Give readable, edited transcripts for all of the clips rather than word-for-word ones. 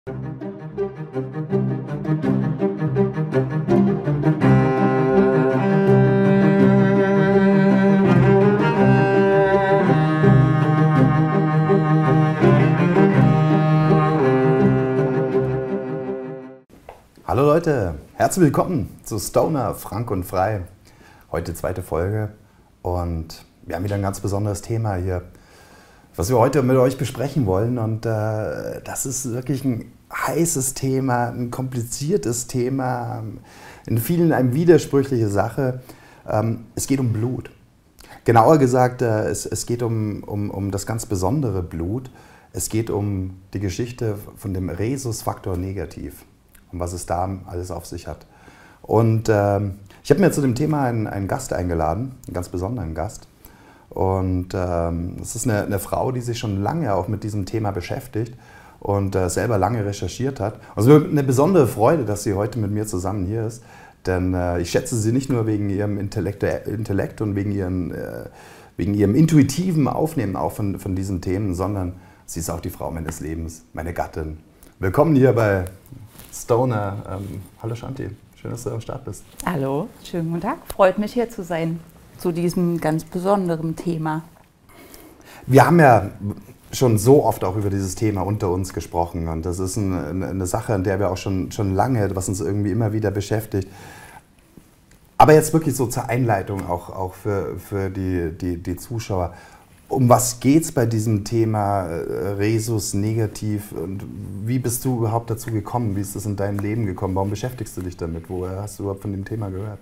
Hallo Leute, herzlich willkommen zu Stoner Frank und Frei. Heute zweite Folge und wir haben wieder ein ganz besonderes Thema hier, was wir heute mit euch besprechen wollen. Und das ist wirklich ein heißes Thema, ein kompliziertes Thema, in vielen eine widersprüchliche Sache. Es geht um Blut. Genauer gesagt, es geht um das ganz besondere Blut. Es geht um die Geschichte von dem Rhesusfaktor negativ. Und was es da alles auf sich hat. Und ich habe mir zu dem Thema einen Gast eingeladen, einen ganz besonderen Gast. Und es ist eine Frau, die sich schon lange auch mit diesem Thema beschäftigt und selber lange recherchiert hat. Also eine besondere Freude, dass sie heute mit mir zusammen hier ist. Denn ich schätze sie nicht nur wegen ihrem Intellekt und wegen ihrem intuitiven Aufnehmen auch von diesen Themen, sondern sie ist auch die Frau meines Lebens, meine Gattin. Willkommen hier bei Stoner. Hallo Shanti, schön, dass du am Start bist. Hallo, schönen guten Tag. Freut mich hier zu sein, zu diesem ganz besonderen Thema. Wir haben ja schon so oft auch über dieses Thema unter uns gesprochen und das ist eine Sache, an der wir auch schon lange, was uns irgendwie immer wieder beschäftigt. Aber jetzt wirklich so zur Einleitung auch für die Zuschauer. Um was geht es bei diesem Thema Rhesus negativ und wie bist du überhaupt dazu gekommen? Wie ist das in dein Leben gekommen? Warum beschäftigst du dich damit? Woher hast du überhaupt von dem Thema gehört?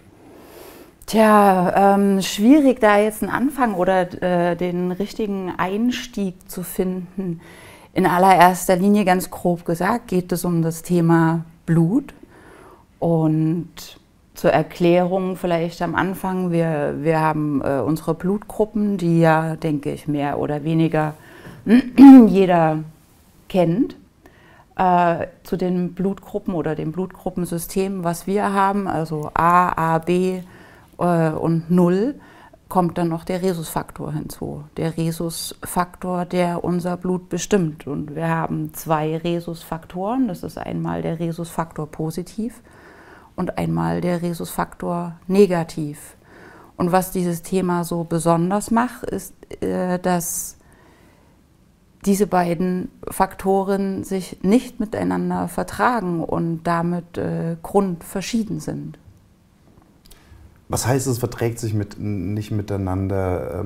Tja, schwierig da jetzt einen Anfang oder den richtigen Einstieg zu finden. In allererster Linie, ganz grob gesagt, geht es um das Thema Blut. Und zur Erklärung vielleicht am Anfang, wir haben unsere Blutgruppen, die ja, denke ich, mehr oder weniger jeder kennt. Zu den Blutgruppen oder dem Blutgruppensystem, was wir haben, also A, B und 0, kommt dann noch der Rhesusfaktor hinzu. Der Rhesusfaktor, der unser Blut bestimmt. Und wir haben zwei Rhesusfaktoren, das ist einmal der Rhesusfaktor positiv und einmal der Rhesusfaktor negativ. Und was dieses Thema so besonders macht, ist, dass diese beiden Faktoren sich nicht miteinander vertragen und damit grundverschieden sind. Was heißt es, verträgt sich nicht miteinander?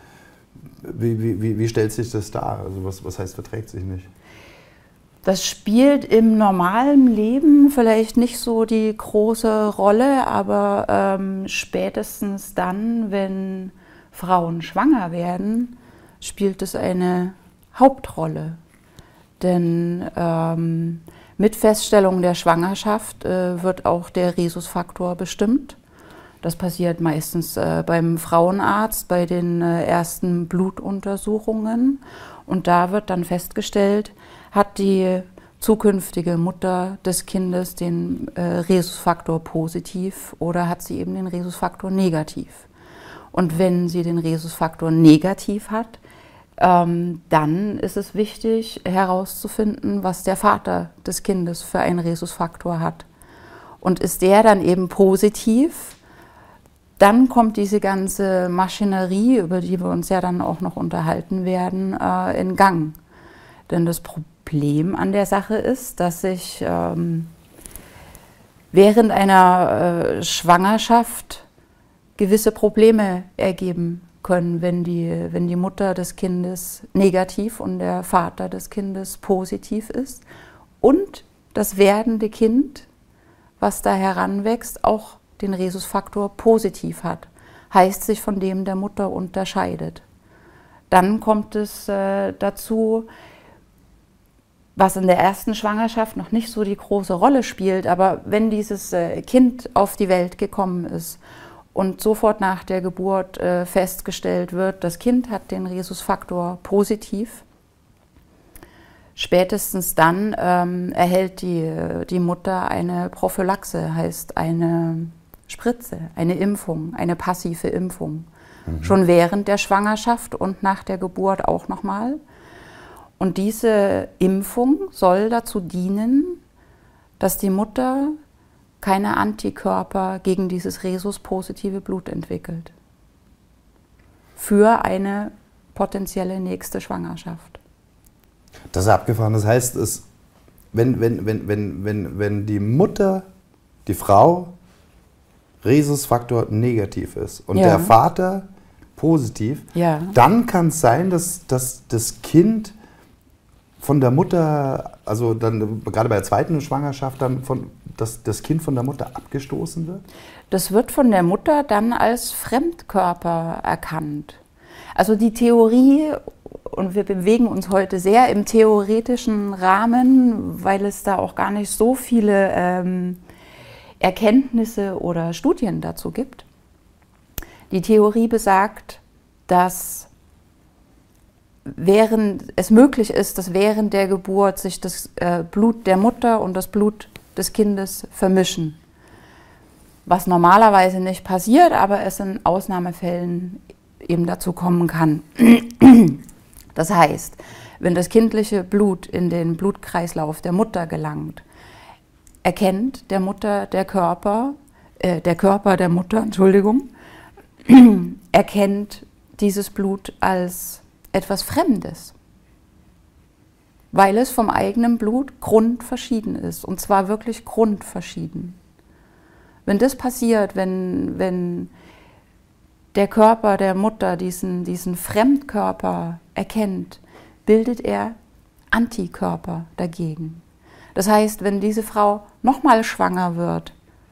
Wie stellt sich das dar? Also was heißt, verträgt sich nicht? Das spielt im normalen Leben vielleicht nicht so die große Rolle, aber spätestens dann, wenn Frauen schwanger werden, spielt es eine Hauptrolle. Denn mit Feststellung der Schwangerschaft wird auch der Rhesusfaktor bestimmt. Das passiert meistens beim Frauenarzt, bei den ersten Blutuntersuchungen. Und da wird dann festgestellt, hat die zukünftige Mutter des Kindes den Rhesusfaktor positiv oder hat sie eben den Rhesusfaktor negativ. Und wenn sie den Rhesusfaktor negativ hat, dann ist es wichtig herauszufinden, was der Vater des Kindes für einen Rhesusfaktor hat. Und ist der dann eben positiv, dann kommt diese ganze Maschinerie, über die wir uns ja dann auch noch unterhalten werden, in Gang. Denn das Problem an der Sache ist, dass sich während einer Schwangerschaft gewisse Probleme ergeben können, wenn die Mutter des Kindes negativ und der Vater des Kindes positiv ist und das werdende Kind, was da heranwächst, auch den Rhesusfaktor positiv hat, heißt sich von dem der Mutter unterscheidet. Dann kommt es dazu, was in der ersten Schwangerschaft noch nicht so die große Rolle spielt, aber wenn dieses Kind auf die Welt gekommen ist und sofort nach der Geburt festgestellt wird, das Kind hat den Rhesusfaktor positiv, spätestens dann erhält die Mutter eine Prophylaxe, heißt eine Spritze, eine Impfung, eine passive Impfung. Schon während der Schwangerschaft und nach der Geburt auch nochmal. Und diese Impfung soll dazu dienen, dass die Mutter keine Antikörper gegen dieses Rhesus-positive Blut entwickelt. Für eine potenzielle nächste Schwangerschaft. Das ist abgefahren. Das heißt, wenn die Mutter, die Frau, Rhesusfaktor negativ ist und der Vater positiv, dann kann es sein, dass das Kind von der Mutter, also dann gerade bei der zweiten Schwangerschaft, dann das Kind von der Mutter abgestoßen wird? Das wird von der Mutter dann als Fremdkörper erkannt. Also die Theorie, und wir bewegen uns heute sehr im theoretischen Rahmen, weil es da auch gar nicht so viele Erkenntnisse oder Studien dazu gibt. Die Theorie besagt, dass es möglich ist, dass während der Geburt sich das Blut der Mutter und das Blut des Kindes vermischen. Was normalerweise nicht passiert, aber es in Ausnahmefällen eben dazu kommen kann. Das heißt, wenn das kindliche Blut in den Blutkreislauf der Mutter gelangt, erkennt der Körper der Mutter, erkennt dieses Blut als etwas Fremdes, weil es vom eigenen Blut grundverschieden ist, und zwar wirklich grundverschieden. Wenn das passiert, wenn der Körper der Mutter diesen Fremdkörper erkennt, bildet er Antikörper dagegen. Das heißt, wenn diese Frau nochmal schwanger wird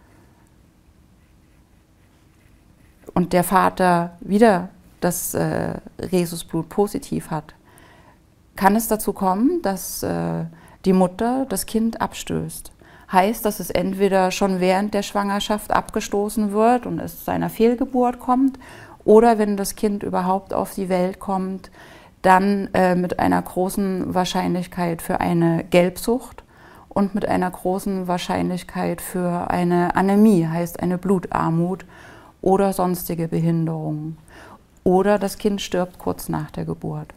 und der Vater wieder das Rhesusblut positiv hat, kann es dazu kommen, dass die Mutter das Kind abstößt. Heißt, dass es entweder schon während der Schwangerschaft abgestoßen wird und es zu einer Fehlgeburt kommt, oder wenn das Kind überhaupt auf die Welt kommt, dann mit einer großen Wahrscheinlichkeit für eine Gelbsucht und mit einer großen Wahrscheinlichkeit für eine Anämie, heißt eine Blutarmut oder sonstige Behinderungen. Oder das Kind stirbt kurz nach der Geburt.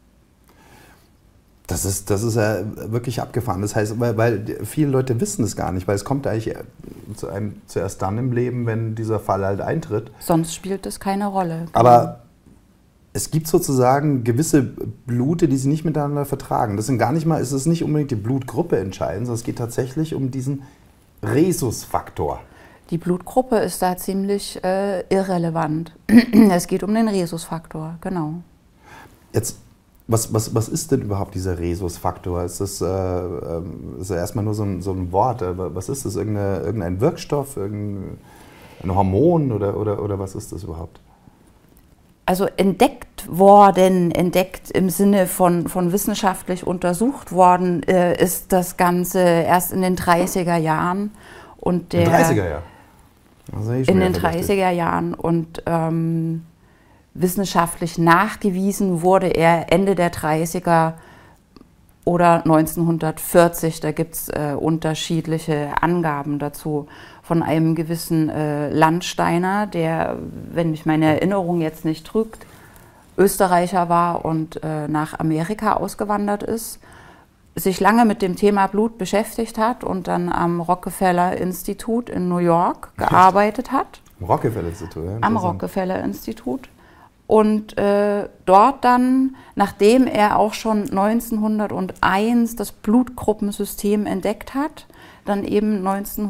Das ist ja wirklich abgefahren. Das heißt, weil viele Leute wissen es gar nicht, weil es kommt eigentlich zu einem zuerst dann im Leben, wenn dieser Fall halt eintritt. Sonst spielt es keine Rolle. Aber es gibt sozusagen gewisse Blute, die sie nicht miteinander vertragen. Das sind gar nicht mal, es ist nicht unbedingt die Blutgruppe entscheidend, sondern es geht tatsächlich um diesen Rhesusfaktor. Die Blutgruppe ist da ziemlich irrelevant. Es geht um den Rhesusfaktor, genau. Jetzt, was ist denn überhaupt dieser Rhesusfaktor? Ist das erstmal nur so ein Wort? Was ist das? Irgendein Wirkstoff, irgendein Hormon oder was ist das überhaupt? Also entdeckt im Sinne von wissenschaftlich untersucht worden, ist das Ganze erst in den 30er Jahren. Und in den 30er Jahren? In den 30er Jahren und wissenschaftlich nachgewiesen wurde er Ende der 30er oder 1940. Da gibt es unterschiedliche Angaben dazu von einem gewissen Landsteiner, der, wenn mich meine Erinnerung jetzt nicht trügt, Österreicher war und nach Amerika ausgewandert ist, sich lange mit dem Thema Blut beschäftigt hat und dann am Rockefeller-Institut in New York gearbeitet hat. Am Rockefeller-Institut, ja. Am Rockefeller-Institut. Und dort dann, nachdem er auch schon 1901 das Blutgruppensystem entdeckt hat, dann eben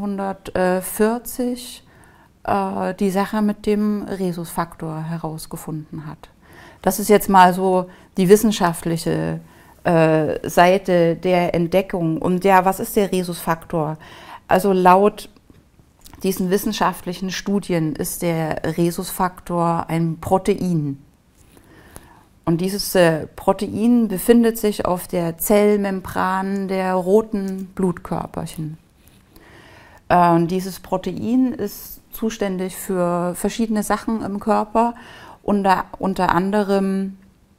1940 die Sache mit dem Rhesusfaktor herausgefunden hat. Das ist jetzt mal so die wissenschaftliche Seite der Entdeckung. Und ja, was ist der Rhesusfaktor? Also laut diesen wissenschaftlichen Studien ist der Rhesusfaktor ein Protein. Und dieses Protein befindet sich auf der Zellmembran der roten Blutkörperchen. Und dieses Protein ist zuständig für verschiedene Sachen im Körper. Unter anderem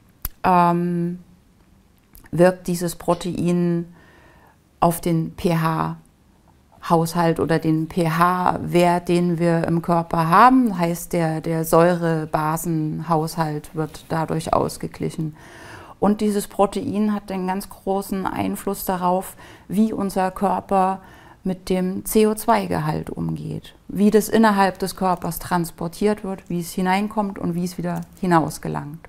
wirkt dieses Protein auf den pH-Haushalt oder den pH-Wert, den wir im Körper haben. Heißt, der Säure-Basen-Haushalt wird dadurch ausgeglichen. Und dieses Protein hat einen ganz großen Einfluss darauf, wie unser Körper mit dem CO2-Gehalt umgeht, wie das innerhalb des Körpers transportiert wird, wie es hineinkommt und wie es wieder hinausgelangt.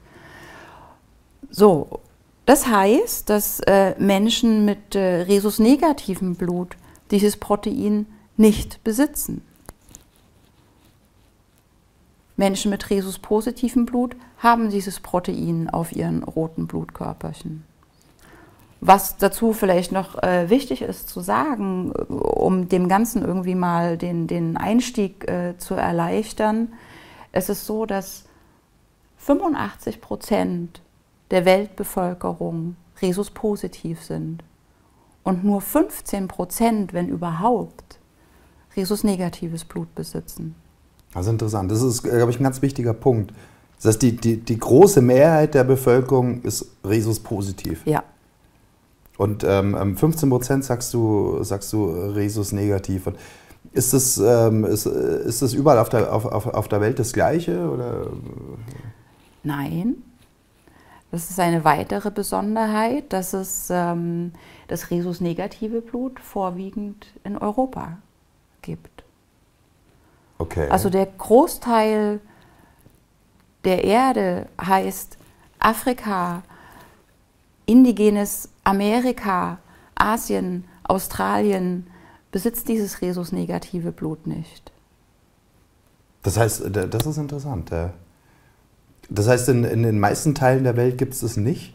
So, das heißt, dass Menschen mit rhesusnegativem Blut dieses Protein nicht besitzen. Menschen mit rhesuspositivem Blut haben dieses Protein auf ihren roten Blutkörperchen. Was dazu vielleicht noch wichtig ist zu sagen, um dem Ganzen irgendwie mal den Einstieg zu erleichtern, es ist so, dass 85% der Weltbevölkerung rhesuspositiv sind und nur 15%, wenn überhaupt, rhesusnegatives Blut besitzen. Also interessant. Das ist, glaube ich, ein ganz wichtiger Punkt. Das heißt, die große Mehrheit der Bevölkerung ist rhesuspositiv. Ja. Und 15% sagst du rhesusnegativ. Und ist das überall auf der Welt das Gleiche? Oder? Nein. Das ist eine weitere Besonderheit, dass es das rhesusnegative Blut vorwiegend in Europa gibt. Okay. Also der Großteil der Erde heißt Afrika, indigenes Amerika, Asien, Australien, besitzt dieses rhesusnegative Blut nicht. Das heißt, das ist interessant. Das heißt, in den meisten Teilen der Welt gibt es das nicht,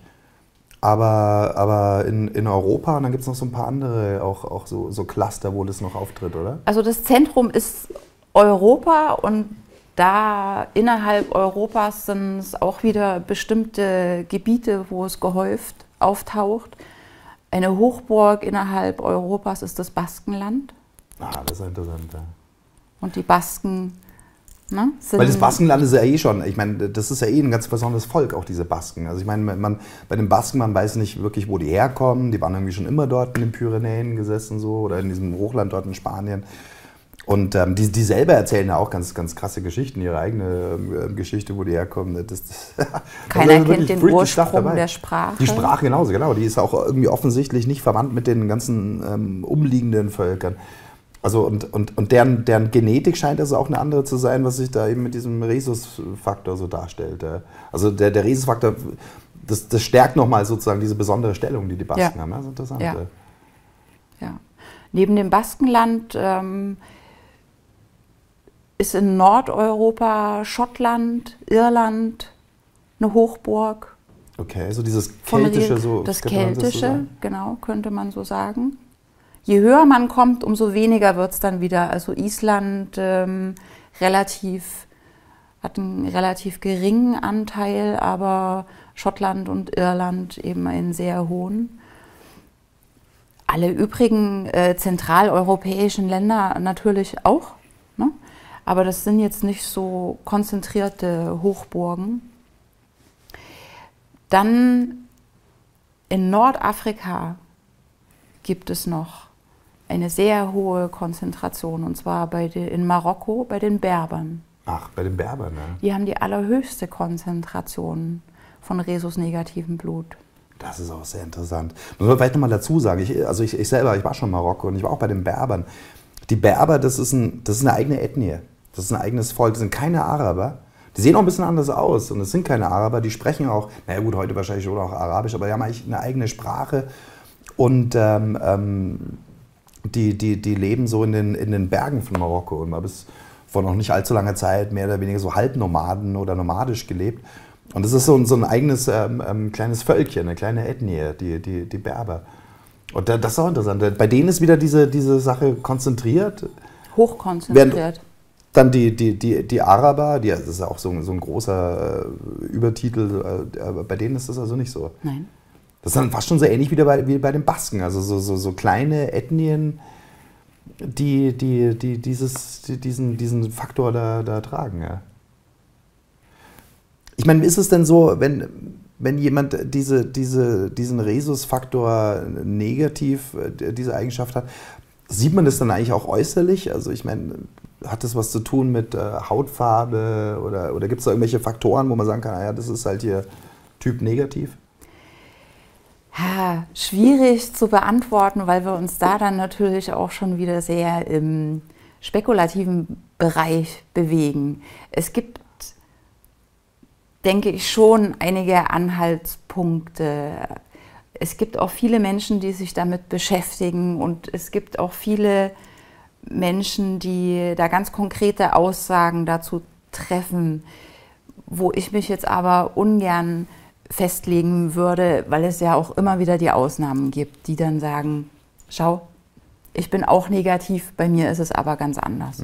aber in Europa, und dann gibt es noch so ein paar andere, auch so Cluster, wo das noch auftritt, oder? Also das Zentrum ist Europa und da innerhalb Europas sind es auch wieder bestimmte Gebiete, wo es gehäuft auftaucht. Eine Hochburg innerhalb Europas ist das Baskenland. Ah, das ist interessant, ja. Und die Basken, ne, sind... Weil das Baskenland ist ja eh schon, ich meine, das ist ja eh ein ganz besonderes Volk, auch diese Basken. Also ich meine, bei den Basken, man weiß nicht wirklich, wo die herkommen. Die waren irgendwie schon immer dort in den Pyrenäen gesessen so oder in diesem Hochland dort in Spanien. Und die selber erzählen ja auch ganz, ganz krasse Geschichten, ihre eigene Geschichte, wo die herkommen. Keiner kennt den Ursprung der Sprache. Die Sprache genauso, genau. Die ist auch irgendwie offensichtlich nicht verwandt mit den ganzen umliegenden Völkern. Also und deren Genetik scheint also auch eine andere zu sein, was sich da eben mit diesem Rhesusfaktor so darstellt. Also der Rhesusfaktor, das stärkt nochmal sozusagen diese besondere Stellung, die Basken haben. Das ist interessant. Ja. Neben dem Baskenland ist in Nordeuropa, Schottland, Irland eine Hochburg. Okay, so dieses Keltische, so. Das Keltische, genau, könnte man so sagen. Je höher man kommt, umso weniger wird es dann wieder. Also Island hat einen relativ geringen Anteil, aber Schottland und Irland eben einen sehr hohen. Alle übrigen zentraleuropäischen Länder natürlich auch, ne? Aber das sind jetzt nicht so konzentrierte Hochburgen. Dann in Nordafrika gibt es noch eine sehr hohe Konzentration, und zwar in Marokko bei den Berbern. Ach, bei den Berbern, ne? Die haben die allerhöchste Konzentration von rhesusnegativem Blut. Das ist auch sehr interessant. Muss man vielleicht nochmal dazu sagen, ich selber, ich war schon in Marokko und ich war auch bei den Berbern. Die Berber, das ist eine eigene Ethnie, das ist ein eigenes Volk, das sind keine Araber. Die sehen auch ein bisschen anders aus und es sind keine Araber, die sprechen auch, naja gut, heute wahrscheinlich schon auch Arabisch, aber die haben eigentlich eine eigene Sprache und die leben so in den Bergen von Marokko und mal bis vor noch nicht allzu langer Zeit mehr oder weniger so Halbnomaden oder nomadisch gelebt. Und das ist so ein eigenes kleines Völkchen, eine kleine Ethnie, die Berber. Und das ist auch interessant. Bei denen ist wieder diese Sache konzentriert. Hochkonzentriert. Dann die Araber, das ist auch so ein großer Übertitel, bei denen ist das also nicht so. Nein. Das ist dann fast schon so ähnlich wie bei den Basken, also so kleine Ethnien, die diesen Faktor da tragen. Ja. Ich meine, ist es denn so, wenn jemand diesen Rhesusfaktor negativ, diese Eigenschaft hat, sieht man das dann eigentlich auch äußerlich? Also ich meine, hat das was zu tun mit Hautfarbe oder gibt es da irgendwelche Faktoren, wo man sagen kann, naja, das ist halt hier Typ negativ? Ja, schwierig zu beantworten, weil wir uns da dann natürlich auch schon wieder sehr im spekulativen Bereich bewegen. Es gibt, denke ich, schon einige Anhaltspunkte. Es gibt auch viele Menschen, die sich damit beschäftigen, und es gibt auch viele Menschen, die da ganz konkrete Aussagen dazu treffen, wo ich mich jetzt aber ungern festlegen würde, weil es ja auch immer wieder die Ausnahmen gibt, die dann sagen, schau, ich bin auch negativ, bei mir ist es aber ganz anders.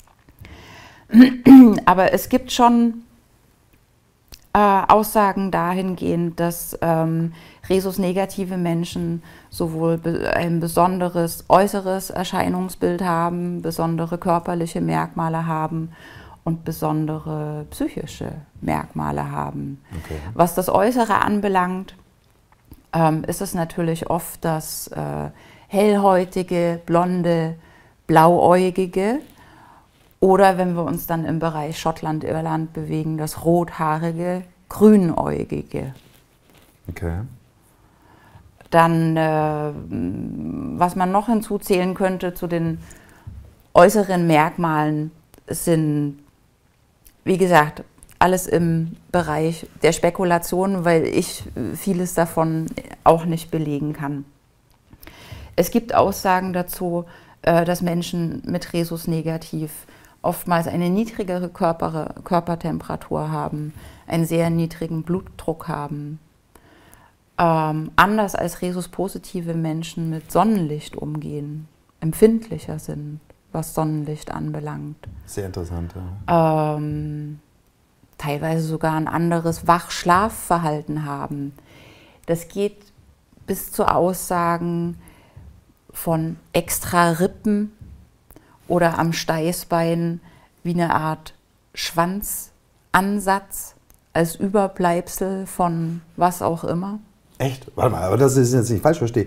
Aber es gibt schon Aussagen dahingehend, dass Rhesus-negative Menschen sowohl ein besonderes äußeres Erscheinungsbild haben, besondere körperliche Merkmale haben und besondere psychische Merkmale haben. Okay. Was das Äußere anbelangt, ist es natürlich oft das hellhäutige, blonde, blauäugige, oder wenn wir uns dann im Bereich Schottland, Irland bewegen, das rothaarige, grünäugige. Okay. Dann, was man noch hinzuzählen könnte zu den äußeren Merkmalen, sind, wie gesagt, alles im Bereich der Spekulation, weil ich vieles davon auch nicht belegen kann. Es gibt Aussagen dazu, dass Menschen mit Rhesus negativ oftmals eine niedrigere Körpertemperatur haben, einen sehr niedrigen Blutdruck haben, anders als Rhesus-positive Menschen mit Sonnenlicht umgehen, empfindlicher sind, was Sonnenlicht anbelangt. Sehr interessant, ja. Teilweise sogar ein anderes Wach-Schlafverhalten haben. Das geht bis zu Aussagen von extra Rippen oder am Steißbein wie eine Art Schwanzansatz als Überbleibsel von was auch immer. Echt? Warte mal, aber das ist jetzt nicht falsch verstehe.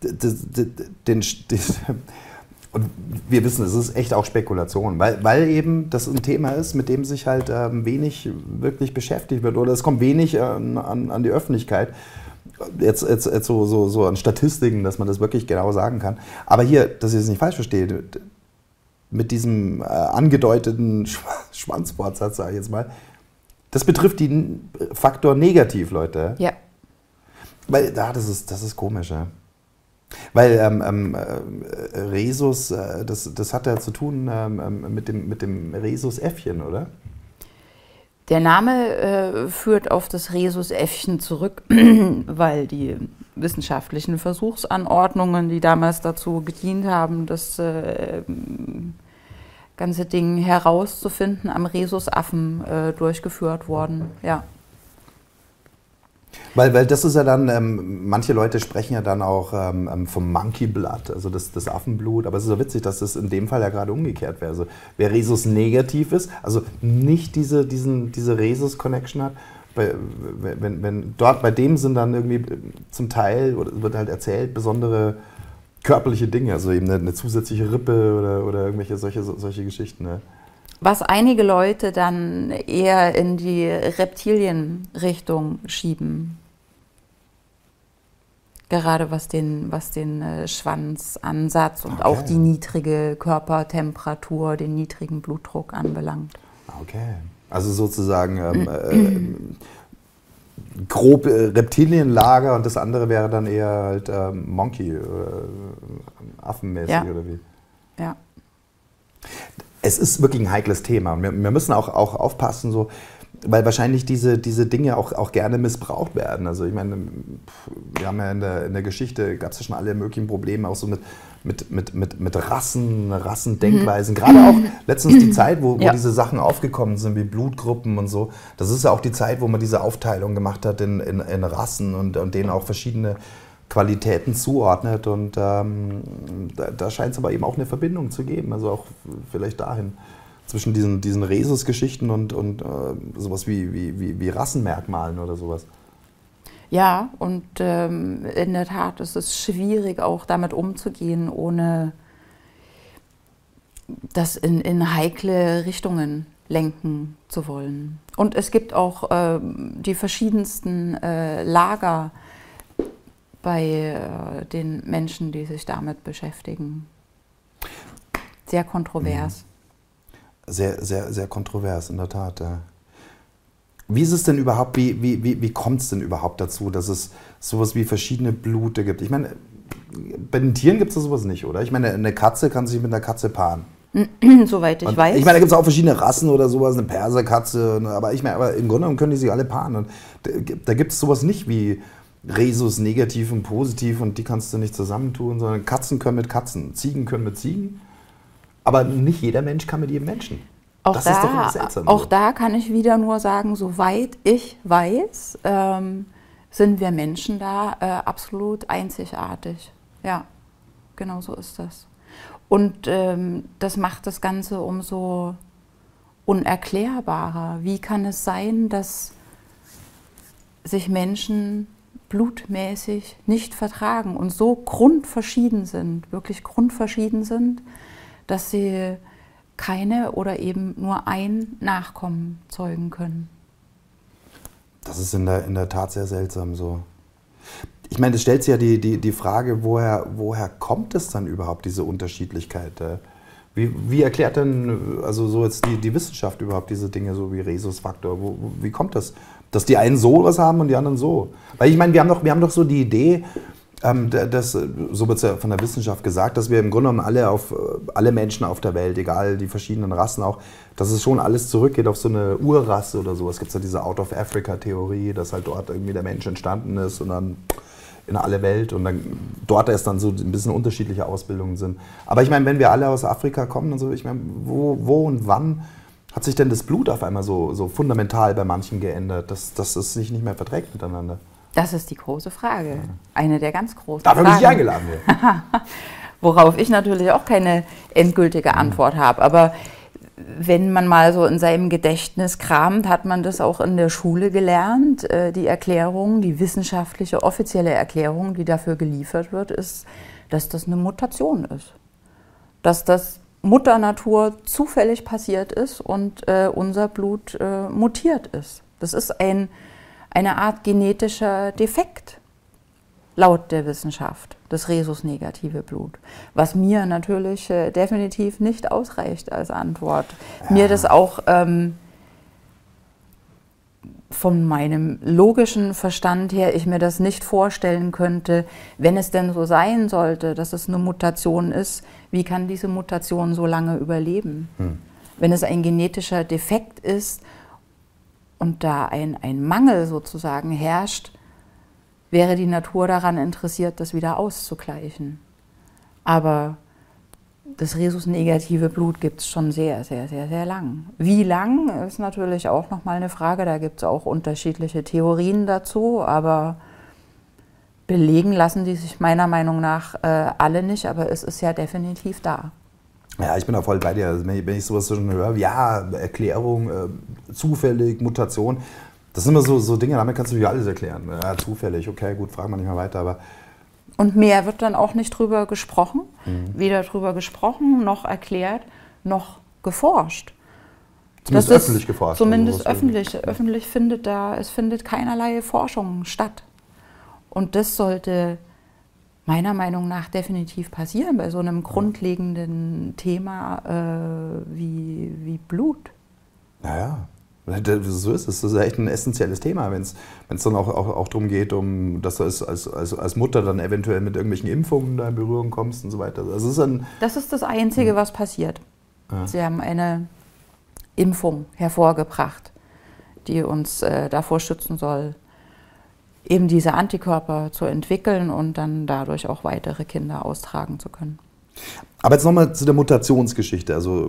Und wir wissen, es ist echt auch Spekulation, weil eben das ein Thema ist, mit dem sich halt wenig wirklich beschäftigt wird, oder es kommt wenig an die Öffentlichkeit. Jetzt so an Statistiken, dass man das wirklich genau sagen kann. Aber hier, dass ich es nicht falsch verstehe, mit diesem angedeuteten Schwanzwortsatz, sage ich jetzt mal, das betrifft den Faktor negativ, Leute. Ja. Weil, das ist komisch, ja. Weil Rhesus, das hat ja zu tun mit dem Rhesusäffchen, oder? Der Name führt auf das Rhesusäffchen zurück, weil die wissenschaftlichen Versuchsanordnungen, die damals dazu gedient haben, das ganze Ding herauszufinden, am Rhesusaffen durchgeführt wurden. Ja. Weil das ist ja dann, manche Leute sprechen ja dann auch vom Monkey Blood, also das Affenblut, aber es ist so witzig, dass das in dem Fall ja gerade umgekehrt wäre. Also wer Rhesus negativ ist, also nicht diese Rhesus-Connection hat, wenn dort bei dem sind dann irgendwie zum Teil, oder wird halt erzählt, besondere körperliche Dinge, also eben eine zusätzliche Rippe oder irgendwelche solche Geschichten. Ne? Was einige Leute dann eher in die Reptilienrichtung schieben. Gerade was den Schwanzansatz und auch die niedrige Körpertemperatur, den niedrigen Blutdruck anbelangt. Okay. Also sozusagen grob Reptilienlager, und das andere wäre dann eher halt Monkey, affenmäßig, ja. Oder wie? Ja. Es ist wirklich ein heikles Thema. Wir müssen auch aufpassen, so, weil wahrscheinlich diese Dinge auch gerne missbraucht werden. Also ich meine, wir haben ja in der Geschichte, gab es ja schon alle möglichen Probleme, auch so mit Rassendenkweisen. Gerade auch letztens die Zeit, wo diese Sachen aufgekommen sind, wie Blutgruppen und so. Das ist ja auch die Zeit, wo man diese Aufteilung gemacht hat in Rassen und denen auch verschiedene Qualitäten zuordnet, und da scheint es aber eben auch eine Verbindung zu geben, also auch vielleicht dahin zwischen diesen Rhesus-Geschichten und sowas wie Rassenmerkmalen oder sowas. Ja, und in der Tat ist es schwierig, auch damit umzugehen, ohne das in heikle Richtungen lenken zu wollen. Und es gibt auch die verschiedensten Lager bei den Menschen, die sich damit beschäftigen. Sehr kontrovers. Sehr, sehr, sehr kontrovers, in der Tat. Ja. Wie ist es denn überhaupt, wie kommt es denn überhaupt dazu, dass es sowas wie verschiedene Blute gibt? Ich meine, bei den Tieren gibt es sowas nicht, oder? Ich meine, eine Katze kann sich mit einer Katze paaren. Soweit ich weiß. Ich meine, da gibt es auch verschiedene Rassen oder sowas, eine Perserkatze, aber ich meine, aber im Grunde genommen können die sich alle paaren. Und da gibt es sowas nicht wie Rhesus negativ und positiv und die kannst du nicht zusammentun, sondern Katzen können mit Katzen, Ziegen können mit Ziegen, aber nicht jeder Mensch kann mit jedem Menschen. Auch da kann ich wieder nur sagen, soweit ich weiß, sind wir Menschen da absolut einzigartig. Ja, genau so ist das. Und das macht das Ganze umso unerklärbarer. Wie kann es sein, dass sich Menschen blutmäßig nicht vertragen und so grundverschieden sind, wirklich grundverschieden sind, dass sie keine oder eben nur ein Nachkommen zeugen können? Das ist in der Tat sehr seltsam so. Ich meine, es stellt sich ja die Frage, woher kommt es dann überhaupt, diese Unterschiedlichkeit? Wie erklärt denn also so jetzt die Wissenschaft überhaupt diese Dinge, so wie Rhesusfaktor? Wie kommt das, dass die einen so was haben und die anderen so? Weil ich meine, wir haben doch so die Idee, so wird es ja von der Wissenschaft gesagt, dass wir im Grunde genommen alle Menschen auf der Welt, egal die verschiedenen Rassen auch, dass es schon alles zurückgeht auf so eine Urrasse oder so. Es gibt ja diese Out-of-Africa-Theorie, dass halt dort irgendwie der Mensch entstanden ist und dann in alle Welt und dann dort erst dann so ein bisschen unterschiedliche Ausbildungen sind. Aber ich meine, wenn wir alle aus Afrika kommen und so, ich meine, wo und wann hat sich denn das Blut auf einmal so fundamental bei manchen geändert, dass es sich nicht mehr verträgt miteinander? Das ist die große Frage. Eine der ganz großen Dafür Fragen. bin ich eingeladen hier. Worauf ich natürlich auch keine endgültige Antwort habe. Aber wenn man mal so in seinem Gedächtnis kramt, hat man das auch in der Schule gelernt. Die Erklärung, die wissenschaftliche, offizielle Erklärung, die dafür geliefert wird, ist, dass das eine Mutation ist. Dass das Mutter Natur zufällig passiert ist und unser Blut mutiert ist. Das ist eine Art genetischer Defekt, laut der Wissenschaft, das Rhesus-negative Blut. Was mir natürlich definitiv nicht ausreicht als Antwort. Ja. Mir das auch von meinem logischen Verstand her, ich mir das nicht vorstellen könnte, wenn es denn so sein sollte, dass es eine Mutation ist, wie kann diese Mutation so lange überleben? Wenn es ein genetischer Defekt ist, und da ein Mangel sozusagen herrscht, wäre die Natur daran interessiert, das wieder auszugleichen. Aber das Rhesus-negative Blut gibt es schon sehr, sehr, sehr, sehr lang. Wie lang ist natürlich auch nochmal eine Frage, da gibt es auch unterschiedliche Theorien dazu, aber belegen lassen die sich meiner Meinung nach alle nicht, aber es ist ja definitiv da. Ja, ich bin da voll bei dir. Also wenn ich sowas schon höre, ja, Erklärung, zufällig, Mutation, das sind immer so Dinge, damit kannst du dir alles erklären. Ja, zufällig, okay, gut, fragen wir nicht mehr weiter. Aber und mehr wird dann auch nicht drüber gesprochen, weder drüber gesprochen, noch erklärt, noch geforscht. Zumindest öffentlich geforscht. Zumindest öffentlich findet keinerlei Forschung statt. Und das sollte meiner Meinung nach definitiv passieren bei so einem grundlegenden Thema wie Blut. Naja, so ist es. Das ist echt ein essentielles Thema, wenn es dann auch darum geht, dass du als Mutter dann eventuell mit irgendwelchen Impfungen da in Berührung kommst und so weiter. Also das ist das Einzige, was passiert. Ja. Sie haben eine Impfung hervorgebracht, die uns davor schützen soll, eben diese Antikörper zu entwickeln und dann dadurch auch weitere Kinder austragen zu können. Aber jetzt nochmal zu der Mutationsgeschichte. Also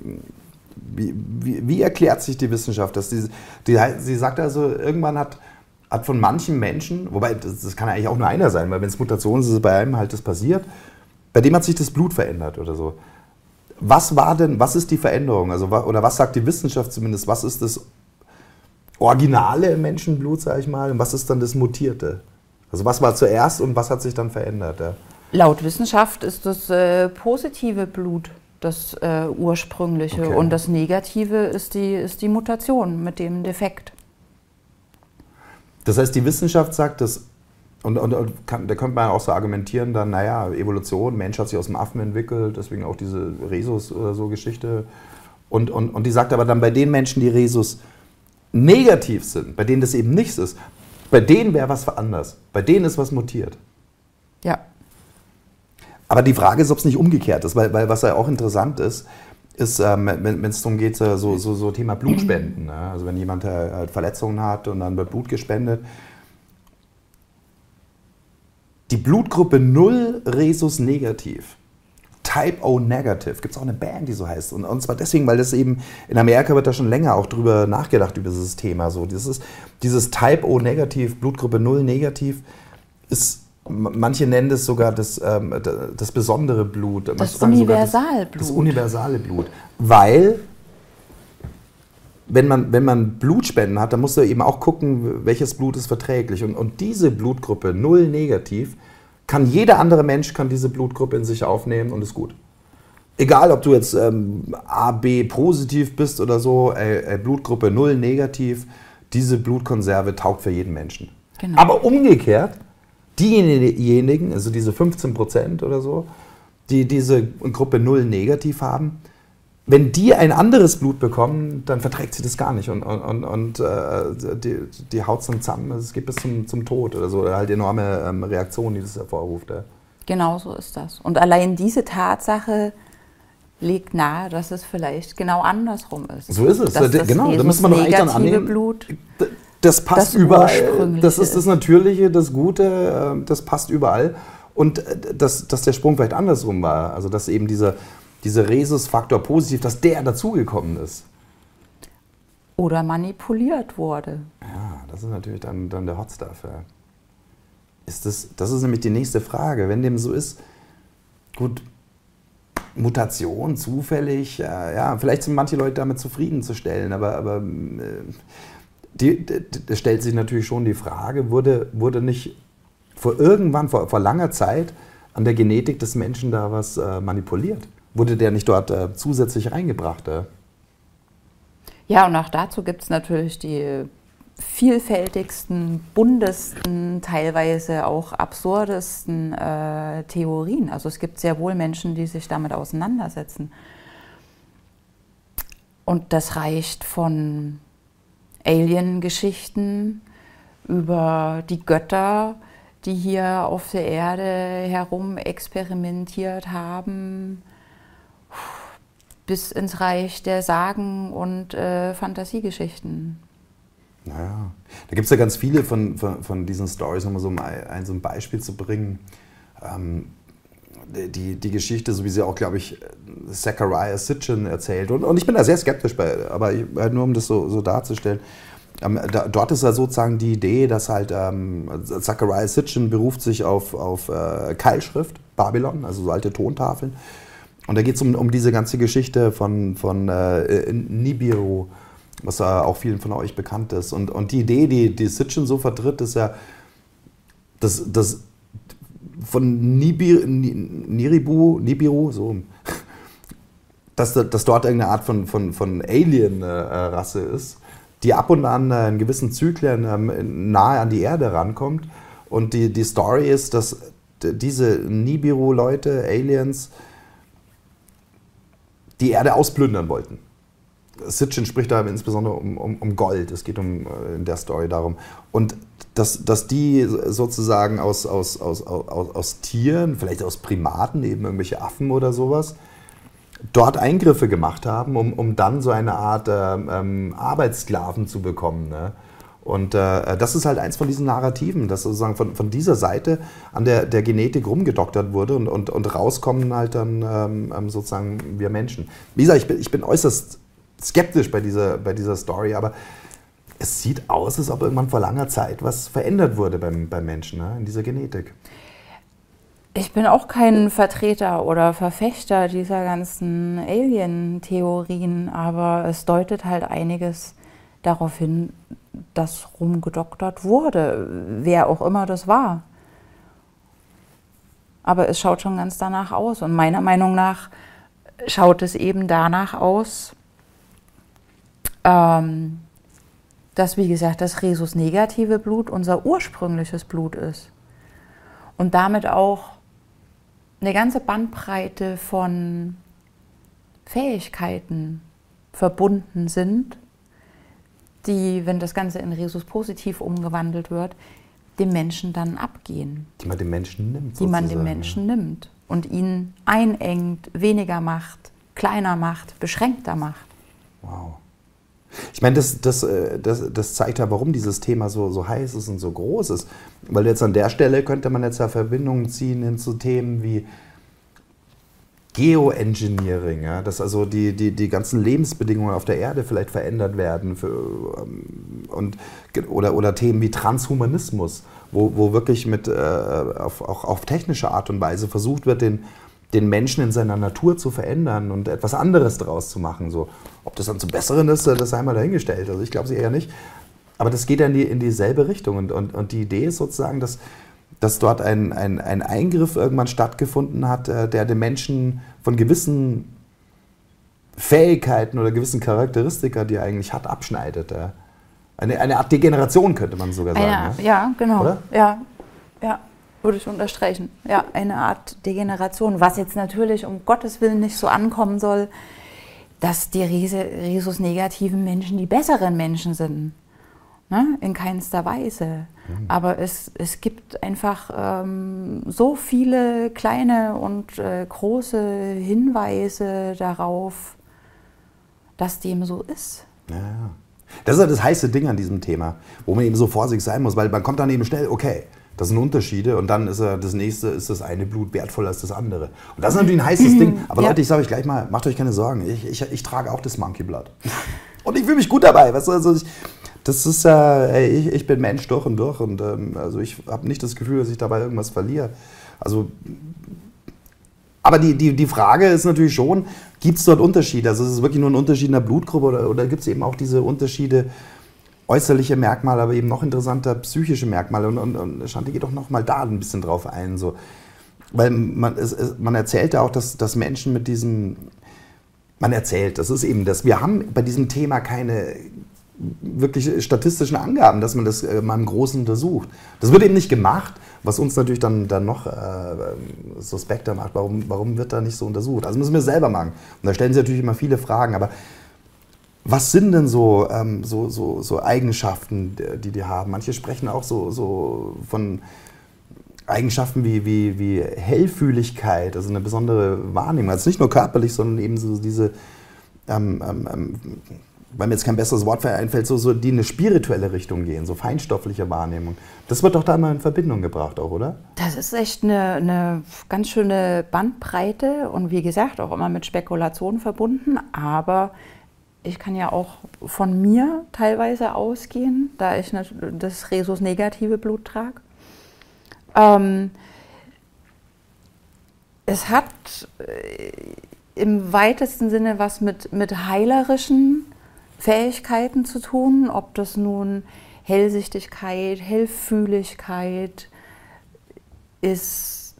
wie erklärt sich die Wissenschaft? Dass sie sagt also, irgendwann hat von manchen Menschen, wobei das kann ja eigentlich auch nur einer sein, weil wenn es Mutation ist, ist bei einem halt das passiert, bei dem hat sich das Blut verändert oder so. Was ist die Veränderung? Also, oder was sagt die Wissenschaft zumindest? Was ist das Originale im Menschenblut, sage ich mal, und was ist dann das Mutierte? Also was war zuerst und was hat sich dann verändert? Ja? Laut Wissenschaft ist das positive Blut das ursprüngliche, okay. Und das Negative ist die Mutation mit dem Defekt. Das heißt, die Wissenschaft sagt, dass da könnte man auch so argumentieren, dann, naja, Evolution, Mensch hat sich aus dem Affen entwickelt, deswegen auch diese Rhesus oder so Geschichte. Und die sagt aber dann, bei den Menschen, die Rhesus negativ sind, bei denen das eben nichts ist, bei denen wäre was anders, bei denen ist was mutiert. Ja. Aber die Frage ist, ob es nicht umgekehrt ist, weil was ja auch interessant ist, wenn es darum geht, so Thema Blutspenden. Ne? Also wenn jemand Verletzungen hat und dann wird Blut gespendet. Die Blutgruppe 0 Rhesus negativ, Type O negative, gibt es auch eine Band, die so heißt. Und zwar deswegen, weil das eben, in Amerika wird da schon länger auch drüber nachgedacht, über dieses Thema. So, dieses Type O negativ, Blutgruppe 0 negativ, ist, manche nennen das sogar das besondere Blut. Das Universalblut. Das universale Blut. Weil, wenn man Blutspenden hat, dann musst du eben auch gucken, welches Blut ist verträglich. Und diese Blutgruppe 0 negativ, jeder andere Mensch kann diese Blutgruppe in sich aufnehmen und ist gut. Egal, ob du jetzt AB positiv bist oder so, Blutgruppe 0 negativ, diese Blutkonserve taugt für jeden Menschen. Genau. Aber umgekehrt, diejenigen, also diese 15% oder so, die diese Gruppe 0 negativ haben, wenn die ein anderes Blut bekommen, dann verträgt sie das gar nicht und die haut dann zusammen, es geht bis zum Tod oder so, oder halt enorme Reaktionen, die das hervorruft. Ja. Genau so ist das. Und allein diese Tatsache legt nahe, dass es vielleicht genau andersrum ist. So ist es, genau, da muss man doch eigentlich dann annehmen. Blut, das passt das überall, das ist das Natürliche, das Gute, das passt überall. Und dass der Sprung vielleicht andersrum war, also dass eben dieser Rhesus-Faktor positiv, dass der dazugekommen ist. Oder manipuliert wurde. Ja, das ist natürlich dann der Hot Stuff. Ja. Das ist nämlich die nächste Frage. Wenn dem so ist, gut, Mutation, zufällig, ja, vielleicht sind manche Leute damit zufriedenzustellen, aber da stellt sich natürlich schon die Frage, wurde nicht vor langer Zeit an der Genetik des Menschen da was manipuliert? Wurde der nicht dort zusätzlich reingebracht? Ja, und auch dazu gibt es natürlich die vielfältigsten, buntesten, teilweise auch absurdesten Theorien. Also es gibt sehr wohl Menschen, die sich damit auseinandersetzen. Und das reicht von Alien-Geschichten über die Götter, die hier auf der Erde herum experimentiert haben, bis ins Reich der Sagen und Fantasiegeschichten. Naja, da gibt es ja ganz viele von diesen Stories, um so ein Beispiel zu bringen. Die Geschichte, so wie sie auch, glaube ich, Zecharia Sitchin erzählt. Und ich bin da sehr skeptisch bei, aber halt nur um das so darzustellen. Dort ist ja sozusagen die Idee, dass halt Zecharia Sitchin beruft sich auf Keilschrift, Babylon, also so alte Tontafeln. Und da geht es um diese ganze Geschichte von Nibiru, was ja auch vielen von euch bekannt ist. Und die Idee, die Sitchin so vertritt, ist ja, dass von Nibiru, so, dass dort irgendeine Art von Alien-Rasse ist, die ab und an in gewissen Zyklen nahe an die Erde rankommt. Und die Story ist, dass diese Nibiru-Leute, Aliens, die Erde ausplündern wollten. Sitchin spricht da insbesondere um Gold. Es geht in der Story darum. Und dass die sozusagen aus Tieren, vielleicht aus Primaten, eben irgendwelche Affen oder sowas, dort Eingriffe gemacht haben, um dann so eine Art Arbeitssklaven zu bekommen. Ne? Und das ist halt eins von diesen Narrativen, dass sozusagen von dieser Seite an der Genetik rumgedoktert wurde und rauskommen halt dann sozusagen wir Menschen. Wie gesagt, ich bin äußerst skeptisch bei dieser Story, aber es sieht aus, als ob irgendwann vor langer Zeit was verändert wurde beim Menschen, ne, in dieser Genetik. Ich bin auch kein Vertreter oder Verfechter dieser ganzen Alien-Theorien, aber es deutet halt einiges darauf hin, dass rumgedoktert wurde, wer auch immer das war. Aber es schaut schon ganz danach aus und meiner Meinung nach schaut es eben danach aus, dass, wie gesagt, das Rhesus-negative Blut unser ursprüngliches Blut ist. und damit auch eine ganze Bandbreite von Fähigkeiten verbunden sind, die, wenn das Ganze in Resus positiv umgewandelt wird, dem Menschen dann abgehen. Die man dem Menschen nimmt. Die man dem Menschen nimmt und ihn einengt, weniger macht, kleiner macht, beschränkter macht. Wow. Ich meine, das zeigt ja, warum dieses Thema so heiß ist und so groß ist. Weil jetzt an der Stelle könnte man jetzt ja Verbindungen ziehen hin zu Themen wie Geoengineering, ja, dass also die ganzen Lebensbedingungen auf der Erde vielleicht verändert werden oder Themen wie Transhumanismus, wo wirklich auf technische Art und Weise versucht wird, den Menschen in seiner Natur zu verändern und etwas anderes draus zu machen. So. Ob das dann zum Besseren ist, das sei mal dahingestellt. Also ich glaube es eher nicht. Aber das geht ja in dieselbe Richtung. Und die Idee ist sozusagen, dass dort ein Eingriff irgendwann stattgefunden hat, der den Menschen von gewissen Fähigkeiten oder gewissen Charakteristika, die er eigentlich hat, abschneidet. Eine Art Degeneration könnte man sogar sagen. Ja, genau. Oder? Ja, würde ich unterstreichen. Ja, eine Art Degeneration, was jetzt natürlich um Gottes Willen nicht so ankommen soll, dass die Rhesus-negativen Menschen die besseren Menschen sind. Ne? In keinster Weise. Aber es gibt einfach so viele kleine und große Hinweise darauf, dass dem so ist. Ja. Das ist ja das heiße Ding an diesem Thema, wo man eben so vorsichtig sein muss, weil man kommt dann eben schnell, okay, das sind Unterschiede und dann ist das nächste, ist das eine Blut wertvoller als das andere. Und das ist natürlich ein heißes Ding. Aber Leute, ich sage euch gleich mal, macht euch keine Sorgen, ich trage auch das Monkey Blood. Und ich fühle mich gut dabei. Weißt du? Also ich bin Mensch durch und also ich habe nicht das Gefühl, dass ich dabei irgendwas verliere. Also, aber die Frage ist natürlich schon, gibt es dort Unterschiede? Also ist es wirklich nur ein Unterschied in der Blutgruppe oder gibt es eben auch diese Unterschiede, äußerliche Merkmale, aber eben noch interessanter psychische Merkmale? Und Shanti, geht doch noch mal da ein bisschen drauf ein. So. Weil man erzählt ja auch, dass Menschen mit diesem, das ist eben das, wir haben bei diesem Thema keine wirklich statistischen Angaben, dass man das mal im Großen untersucht. Das wird eben nicht gemacht, was uns natürlich dann noch suspekter macht. Warum wird da nicht so untersucht? Also müssen wir selber machen. Und da stellen sich natürlich immer viele Fragen, aber was sind denn so Eigenschaften, die haben? Manche sprechen auch so von Eigenschaften wie Hellfühligkeit, also eine besondere Wahrnehmung. Also nicht nur körperlich, sondern eben so diese, weil mir jetzt kein besseres Wort einfällt, so die in eine spirituelle Richtung gehen, so feinstoffliche Wahrnehmung. Das wird doch da mal in Verbindung gebracht auch, oder? Das ist echt eine ganz schöne Bandbreite und wie gesagt auch immer mit Spekulation verbunden, aber ich kann ja auch von mir teilweise ausgehen, da ich das Rhesus-negative Blut trage. Es hat im weitesten Sinne was mit heilerischen Fähigkeiten zu tun, ob das nun Hellsichtigkeit, Hellfühligkeit ist.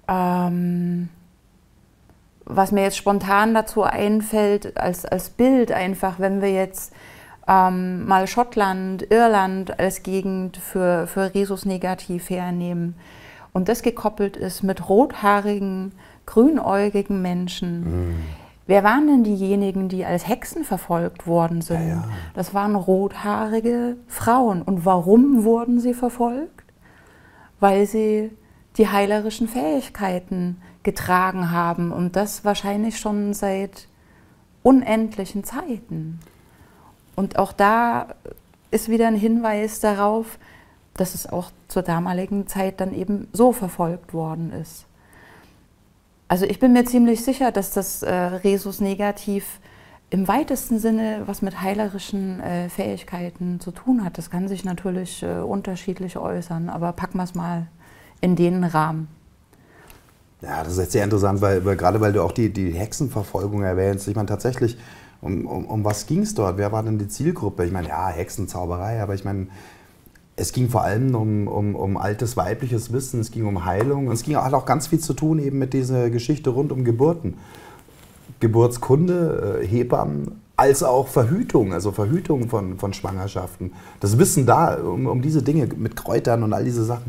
Was mir jetzt spontan dazu einfällt, als Bild einfach, wenn wir jetzt mal Schottland, Irland als Gegend für Rhesus-negativ hernehmen und das gekoppelt ist mit rothaarigen, grünäugigen Menschen. Wer waren denn diejenigen, die als Hexen verfolgt worden sind? Ja. Das waren rothaarige Frauen. Und warum wurden sie verfolgt? Weil sie die heilerischen Fähigkeiten getragen haben und das wahrscheinlich schon seit unendlichen Zeiten. Und auch da ist wieder ein Hinweis darauf, dass es auch zur damaligen Zeit dann eben so verfolgt worden ist. Also ich bin mir ziemlich sicher, dass das Rhesus-negativ im weitesten Sinne was mit heilerischen Fähigkeiten zu tun hat. Das kann sich natürlich unterschiedlich äußern, aber packen wir es mal in den Rahmen. Ja, das ist jetzt sehr interessant, weil du auch die Hexenverfolgung erwähnst. Ich meine tatsächlich, um was ging es dort? Wer war denn die Zielgruppe? Ich meine, ja, Hexenzauberei, aber ich meine, es ging vor allem um altes weibliches Wissen, es ging um Heilung und es hat auch ganz viel zu tun eben mit dieser Geschichte rund um Geburten. Geburtskunde, Hebammen, als auch Verhütung, also Verhütung von Schwangerschaften. Das Wissen da um diese Dinge mit Kräutern und all diese Sachen,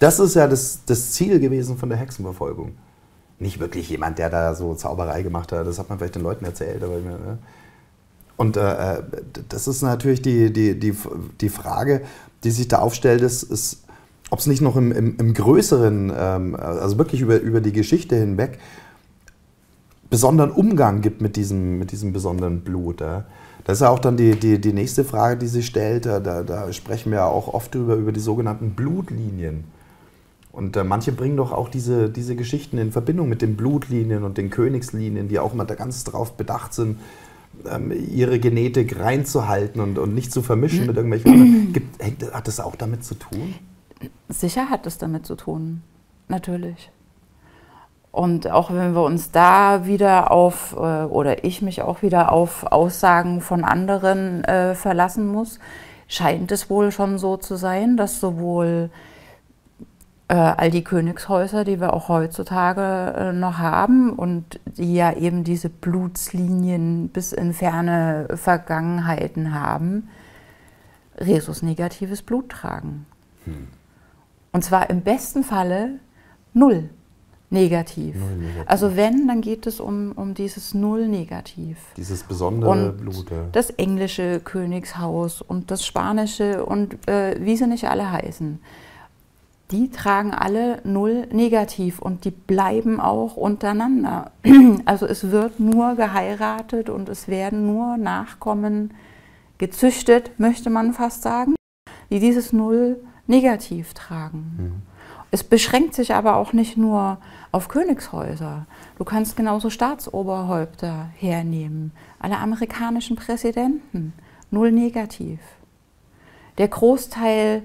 Das ist ja das Ziel gewesen von der Hexenverfolgung. Nicht wirklich jemand, der da so Zauberei gemacht hat, das hat man vielleicht den Leuten erzählt. Aber, ne? Und das ist natürlich die Frage, die sich da aufstellt, ist, ob es nicht noch im Größeren, also wirklich über die Geschichte hinweg, besonderen Umgang gibt mit diesem besonderen Blut. Ja? Das ist ja auch dann die nächste Frage, die sich stellt. Da sprechen wir ja auch oft über die sogenannten Blutlinien. Und manche bringen doch auch diese Geschichten in Verbindung mit den Blutlinien und den Königslinien, die auch immer da ganz drauf bedacht sind, ihre Genetik reinzuhalten und nicht zu vermischen mit irgendwelchen anderen. Hat das auch damit zu tun? Sicher hat es damit zu tun, natürlich. Und auch wenn wir uns da wieder oder ich mich auch wieder auf Aussagen von anderen verlassen muss, scheint es wohl schon so zu sein, dass sowohl all die Königshäuser, die wir auch heutzutage noch haben und die ja eben diese Blutslinien bis in ferne Vergangenheiten haben, Rhesus-negatives Blut tragen. Und zwar im besten Falle null negativ. Also wenn, dann geht es um dieses Null negativ. Dieses besondere Blut. Ja. Das englische Königshaus und das spanische und wie sie nicht alle heißen. Die tragen alle Null negativ und die bleiben auch untereinander. Also es wird nur geheiratet und es werden nur Nachkommen gezüchtet, möchte man fast sagen, die dieses Null negativ tragen. Es beschränkt sich aber auch nicht nur auf Königshäuser. Du kannst genauso Staatsoberhäupter hernehmen, alle amerikanischen Präsidenten, Null negativ. Der Großteil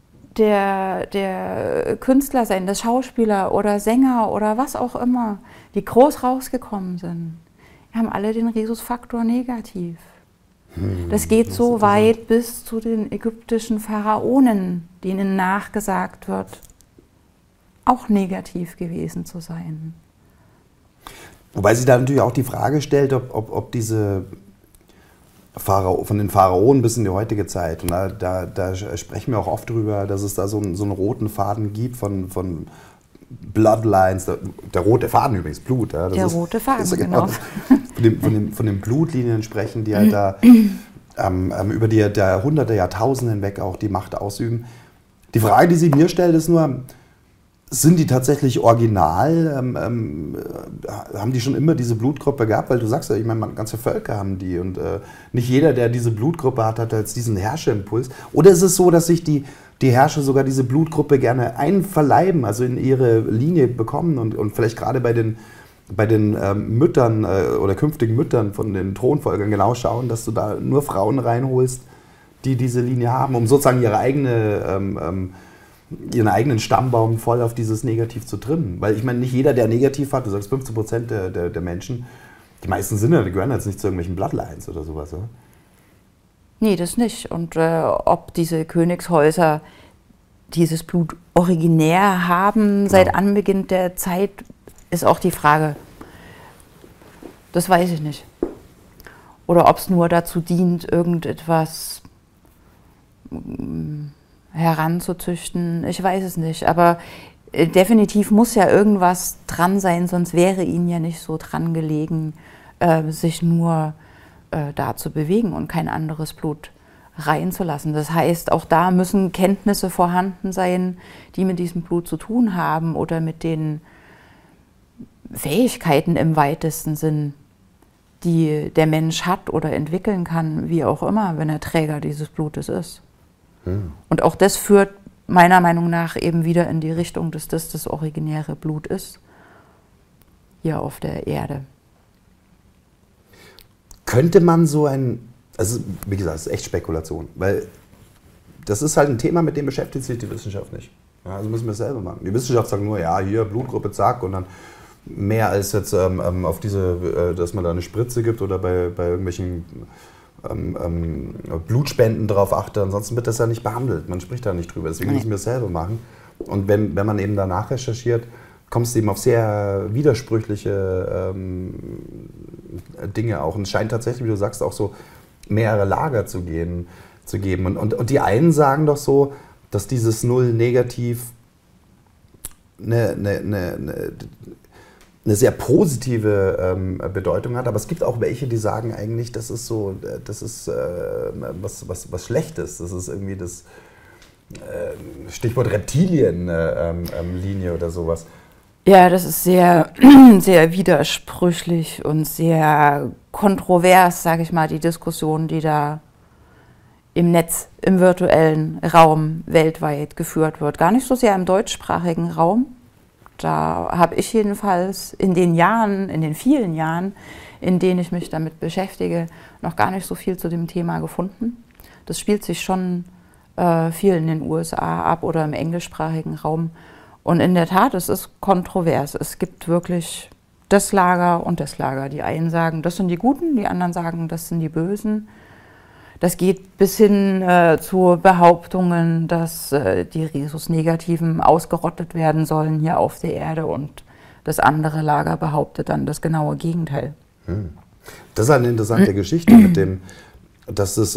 der Künstler sein, des Schauspieler oder Sänger oder was auch immer, die groß rausgekommen sind, die haben alle den Rhesusfaktor negativ. Das geht so weit bis zu den ägyptischen Pharaonen, denen nachgesagt wird, auch negativ gewesen zu sein. Wobei sich da natürlich auch die Frage stellt, ob diese von den Pharaonen bis in die heutige Zeit, und da sprechen wir auch oft drüber, dass es da so einen roten Faden gibt von Bloodlines, der rote Faden übrigens, Blut. Ja, der rote Faden, genau. Von den Blutlinien sprechen, die halt da über die Jahrhunderte, Jahrtausende hinweg auch die Macht ausüben. Die Frage, die sich mir stellt, ist nur, sind die tatsächlich original? Haben die schon immer diese Blutgruppe gehabt? Weil du sagst ja, ich meine, ganze Völker haben die und nicht jeder, der diese Blutgruppe hat jetzt diesen Herrscherimpuls. Oder ist es so, dass sich die Herrscher sogar diese Blutgruppe gerne einverleiben, also in ihre Linie bekommen und vielleicht gerade bei den Müttern oder künftigen Müttern von den Thronfolgern genau schauen, dass du da nur Frauen reinholst, die diese Linie haben, um sozusagen ihren eigenen Stammbaum voll auf dieses Negativ zu trimmen. Weil ich meine, nicht jeder, der Negativ hat, du sagst 15% der Menschen, die meisten die gehören jetzt nicht zu irgendwelchen Bloodlines oder sowas, oder? Nee, das nicht. Und ob diese Königshäuser dieses Blut originär haben, genau, seit Anbeginn der Zeit, ist auch die Frage. Das weiß ich nicht. Oder ob es nur dazu dient, irgendetwas heranzuzüchten, ich weiß es nicht. Aber definitiv muss ja irgendwas dran sein, sonst wäre ihnen ja nicht so dran gelegen, sich nur da zu bewegen und kein anderes Blut reinzulassen. Das heißt, auch da müssen Kenntnisse vorhanden sein, die mit diesem Blut zu tun haben oder mit den Fähigkeiten im weitesten Sinn, die der Mensch hat oder entwickeln kann, wie auch immer, wenn er Träger dieses Blutes ist. Und auch das führt meiner Meinung nach eben wieder in die Richtung, dass das originäre Blut ist, hier auf der Erde. Könnte man also wie gesagt, das ist echt Spekulation, weil das ist halt ein Thema, mit dem beschäftigt sich die Wissenschaft nicht. Ja, also müssen wir es selber machen. Die Wissenschaft sagt nur, ja, hier Blutgruppe, zack, und dann mehr als jetzt auf dass man da eine Spritze gibt oder bei irgendwelchen Blutspenden drauf achte, ansonsten wird das ja nicht behandelt, man spricht da nicht drüber, deswegen müssen wir es selber machen. Und wenn man eben danach recherchiert, kommst du eben auf sehr widersprüchliche Dinge auch. Und es scheint tatsächlich, wie du sagst, auch so mehrere Lager zu geben. Und die einen sagen doch so, dass dieses Null negativ eine sehr positive Bedeutung hat, aber es gibt auch welche, die sagen eigentlich, das ist so, das ist was Schlechtes, das ist irgendwie das Stichwort Reptilienlinie oder sowas. Ja, das ist sehr, sehr widersprüchlich und sehr kontrovers, sage ich mal, die Diskussion, die da im Netz, im virtuellen Raum weltweit geführt wird. Gar nicht so sehr im deutschsprachigen Raum. Da habe ich jedenfalls in den vielen Jahren, in denen ich mich damit beschäftige, noch gar nicht so viel zu dem Thema gefunden. Das spielt sich schon viel in den USA ab oder im englischsprachigen Raum. Und in der Tat, es ist kontrovers. Es gibt wirklich das Lager und das Lager. Die einen sagen, das sind die Guten, die anderen sagen, das sind die Bösen. Das geht bis hin zu Behauptungen, dass die Rhesus-Negativen ausgerottet werden sollen hier auf der Erde, und das andere Lager behauptet dann das genaue Gegenteil. Das ist eine interessante Geschichte mit dem, dass das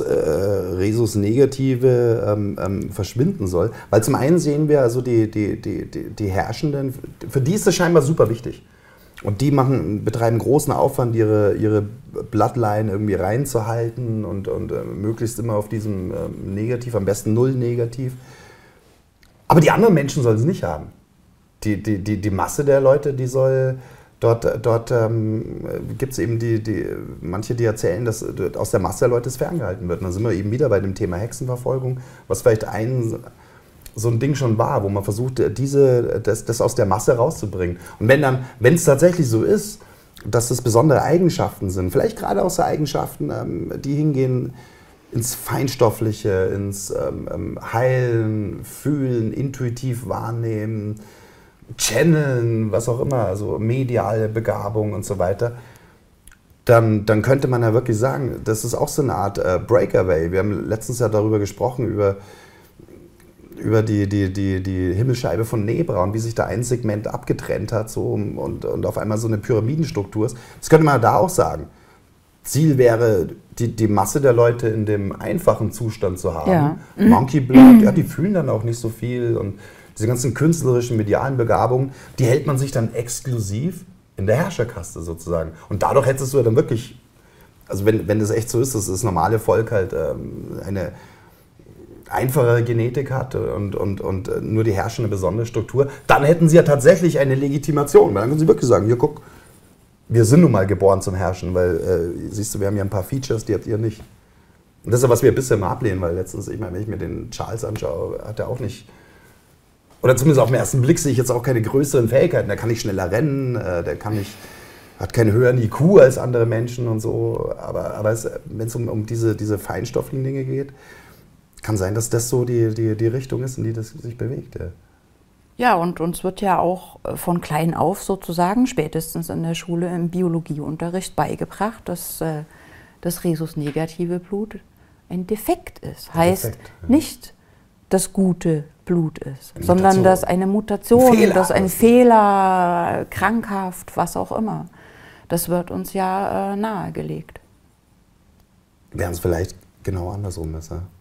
Rhesus-Negative verschwinden soll. Weil zum einen sehen wir also die Herrschenden, für die ist das scheinbar super wichtig. Und die betreiben großen Aufwand, ihre Bloodline irgendwie reinzuhalten und möglichst immer auf diesem Negativ, am besten Null Negativ. Aber die anderen Menschen sollen es nicht haben. Die Masse der Leute, die soll... Dort gibt es eben manche, die erzählen, dass aus der Masse der Leute es ferngehalten wird. Und dann sind wir eben wieder bei dem Thema Hexenverfolgung, was vielleicht so ein Ding schon war, wo man versucht, das aus der Masse rauszubringen. Und wenn es tatsächlich so ist, dass es besondere Eigenschaften sind, vielleicht gerade auch so Eigenschaften, die hingehen ins Feinstoffliche, ins Heilen, Fühlen, intuitiv wahrnehmen, Channeln, was auch immer, also mediale Begabung und so weiter, dann könnte man ja wirklich sagen, das ist auch so eine Art Breakaway. Wir haben letztens ja darüber gesprochen, über die Himmelsscheibe von Nebra und wie sich da ein Segment abgetrennt hat so, und auf einmal so eine Pyramidenstruktur ist. Das könnte man da auch sagen. Ziel wäre, die Masse der Leute in dem einfachen Zustand zu haben. Ja. Monkey Blood, ja, die fühlen dann auch nicht so viel, und diese ganzen künstlerischen, medialen Begabungen, die hält man sich dann exklusiv in der Herrscherkaste sozusagen. Und dadurch hättest du ja dann wirklich, also wenn das echt so ist, dass das normale Volk halt eine einfache Genetik hat und nur die Herrscher eine besondere Struktur, dann hätten sie ja tatsächlich eine Legitimation. Dann können sie wirklich sagen, hier guck, wir sind nun mal geboren zum Herrschen, weil, siehst du, wir haben ja ein paar Features, die habt ihr nicht. Und das ist ja, was wir bisher mal ablehnen, weil letztens, ich meine, wenn ich mir den Charles anschaue, hat er auch nicht... Oder zumindest auf den ersten Blick sehe ich jetzt auch keine größeren Fähigkeiten. Der kann nicht schneller rennen, hat keinen höheren IQ als andere Menschen und so. Aber wenn es um diese feinstofflichen Dinge geht, kann sein, dass das so die Richtung ist, in die das sich bewegt. Ja, und uns wird ja auch von klein auf sozusagen, spätestens in der Schule im Biologieunterricht beigebracht, dass das Rhesus-negative Blut ein Defekt ist. Heißt nicht das gute Blut ist, sondern dass eine Mutation, dass ein Fehler, krankhaft, was auch immer. Das wird uns ja nahegelegt. Während es vielleicht genau andersrum ist. Ja?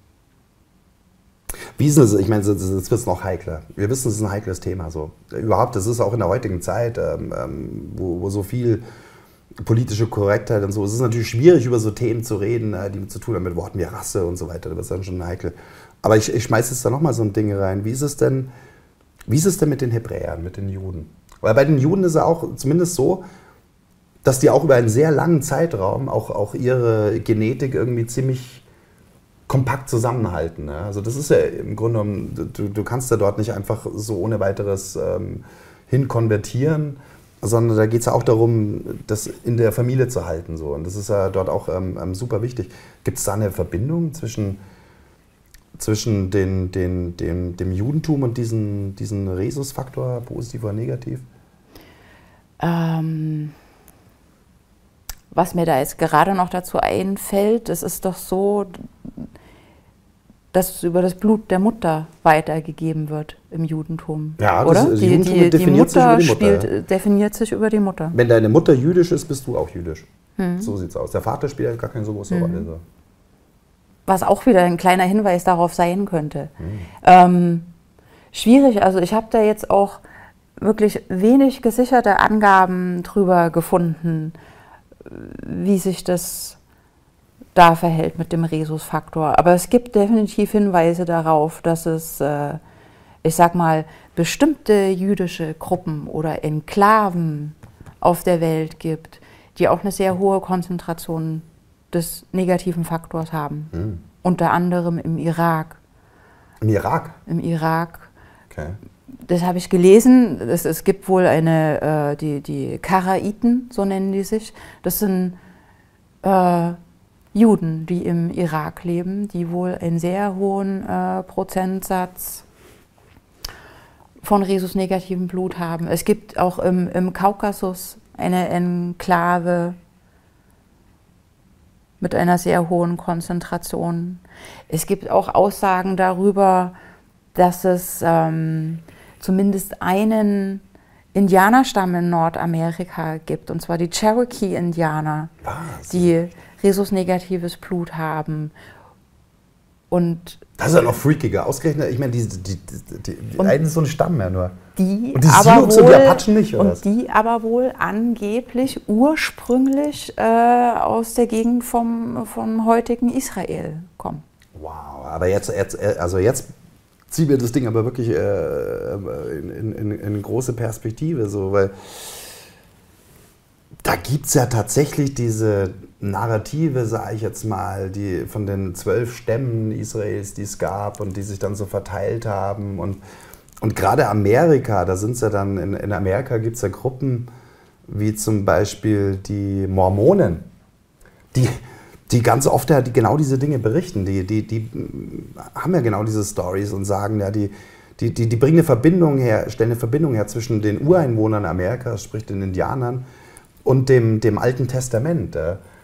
Wie ist es? Ich meine, jetzt wird es noch heikler. Wir wissen, es ist ein heikles Thema. So. Überhaupt, das ist auch in der heutigen Zeit, wo so viel politische Korrektheit und so. Es ist natürlich schwierig, über so Themen zu reden, die zu tun haben mit Worten wie Rasse und so weiter. Das ist dann schon heikel. Aber ich schmeiße jetzt da nochmal so ein Ding rein. Wie ist es denn mit den Hebräern, mit den Juden? Weil bei den Juden ist es auch zumindest so, dass die auch über einen sehr langen Zeitraum auch ihre Genetik irgendwie ziemlich kompakt zusammenhalten. Ja? Also das ist ja im Grunde genommen, du kannst ja dort nicht einfach so ohne weiteres hinkonvertieren, sondern da geht es ja auch darum, das in der Familie zu halten. So. Und das ist ja dort auch super wichtig. Gibt es da eine Verbindung zwischen dem Judentum und diesen Rhesus-Faktor, positiv oder negativ? Was mir da jetzt gerade noch dazu einfällt, es ist doch so, dass es über das Blut der Mutter weitergegeben wird im Judentum. Ja, oder? Die Mutter definiert sich über die Mutter. Wenn deine Mutter jüdisch ist, bist du auch jüdisch. So sieht's aus. Der Vater spielt gar keine so große Rolle. So. Was auch wieder ein kleiner Hinweis darauf sein könnte. Schwierig, also ich habe da jetzt auch wirklich wenig gesicherte Angaben darüber gefunden, wie sich das da verhält mit dem Rhesusfaktor. Aber es gibt definitiv Hinweise darauf, dass es, ich sag mal, bestimmte jüdische Gruppen oder Enklaven auf der Welt gibt, die auch eine sehr hohe Konzentration des negativen Faktors haben. Unter anderem im Irak. Im Irak? Im Irak. Okay. Das habe ich gelesen. Es gibt wohl die Karaiten, so nennen die sich. Das sind Juden, die im Irak leben, die wohl einen sehr hohen Prozentsatz von Rhesus-negativem Blut haben. Es gibt auch im Kaukasus eine Enklave mit einer sehr hohen Konzentration. Es gibt auch Aussagen darüber, dass es zumindest einen Indianerstamm in Nordamerika gibt, und zwar die Cherokee-Indianer, die Rhesus-negatives Blut haben. Und das ist ja noch freakiger. Ausgerechnet, ich meine, die einen ist so ein Stamm ja nur. Die und die Sioux und die Apachen nicht, oder? Und die aber wohl angeblich ursprünglich aus der Gegend vom heutigen Israel kommen. Wow, aber jetzt ziehen wir das Ding aber wirklich in große Perspektive, so, weil da gibt es ja tatsächlich diese Narrative, sage ich jetzt mal, die von den 12 Stämmen Israels, die es gab und die sich dann so verteilt haben. Und gerade Amerika, da sind es ja dann, in Amerika gibt es ja Gruppen wie zum Beispiel die Mormonen, die ganz oft ja genau diese Dinge berichten. Die haben ja genau diese Stories und sagen, ja, die bringen eine Verbindung her, stellen eine Verbindung her zwischen den Ureinwohnern Amerikas, sprich den Indianern, und dem Alten Testament.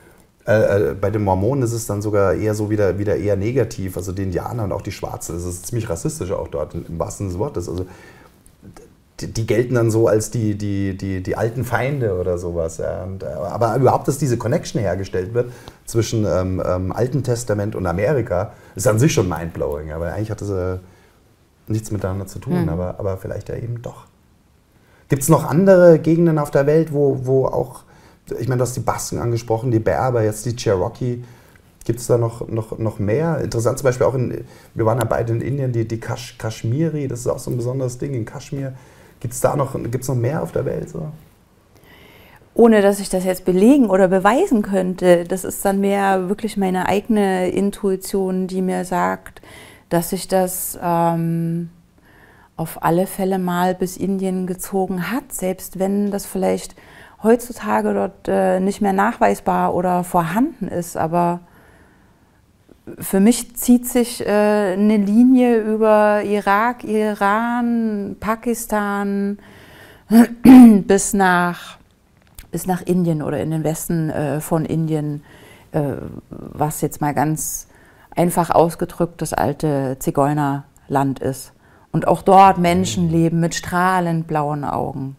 Bei den Mormonen ist es dann sogar eher so wieder eher negativ, also die Indianer und auch die Schwarzen, das ist ziemlich rassistisch auch dort, im wahrsten Sinne des Wortes. Also die gelten dann so als die alten Feinde oder sowas. Ja. Aber überhaupt, dass diese Connection hergestellt wird zwischen Alten Testament und Amerika, ist an sich schon mindblowing. Aber eigentlich hat das nichts miteinander zu tun, aber vielleicht ja eben doch. Gibt es noch andere Gegenden auf der Welt, wo auch, ich meine, du hast die Basken angesprochen, die Berber, jetzt die Cherokee. Gibt es da noch mehr? Interessant zum Beispiel auch, wir waren ja beide in Indien, die Kaschmiri, das ist auch so ein besonderes Ding in Kaschmir. Gibt's noch mehr auf der Welt? So? Ohne dass ich das jetzt belegen oder beweisen könnte, das ist dann mehr wirklich meine eigene Intuition, die mir sagt, dass sich das auf alle Fälle mal bis Indien gezogen hat, selbst wenn das vielleicht heutzutage dort nicht mehr nachweisbar oder vorhanden ist. Aber für mich zieht sich eine Linie über Irak, Iran, Pakistan bis nach Indien oder in den Westen von Indien, was jetzt mal ganz einfach ausgedrückt das alte Zigeunerland ist. Und auch dort Menschen leben mit strahlend blauen Augen.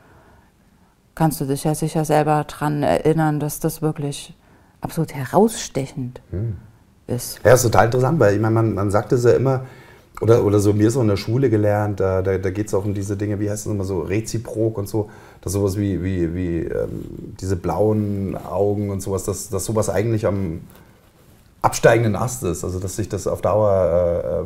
Kannst du dich ja sicher selber daran erinnern, dass das wirklich absolut herausstechend ist. Ja, ist total interessant, weil ich meine, man sagt es ja immer, oder so, mir ist auch in der Schule gelernt, da geht es auch um diese Dinge, wie heißt es immer so, reziprok und so, dass sowas wie diese blauen Augen und sowas, dass sowas eigentlich am absteigenden Ast ist, also dass sich das auf Dauer,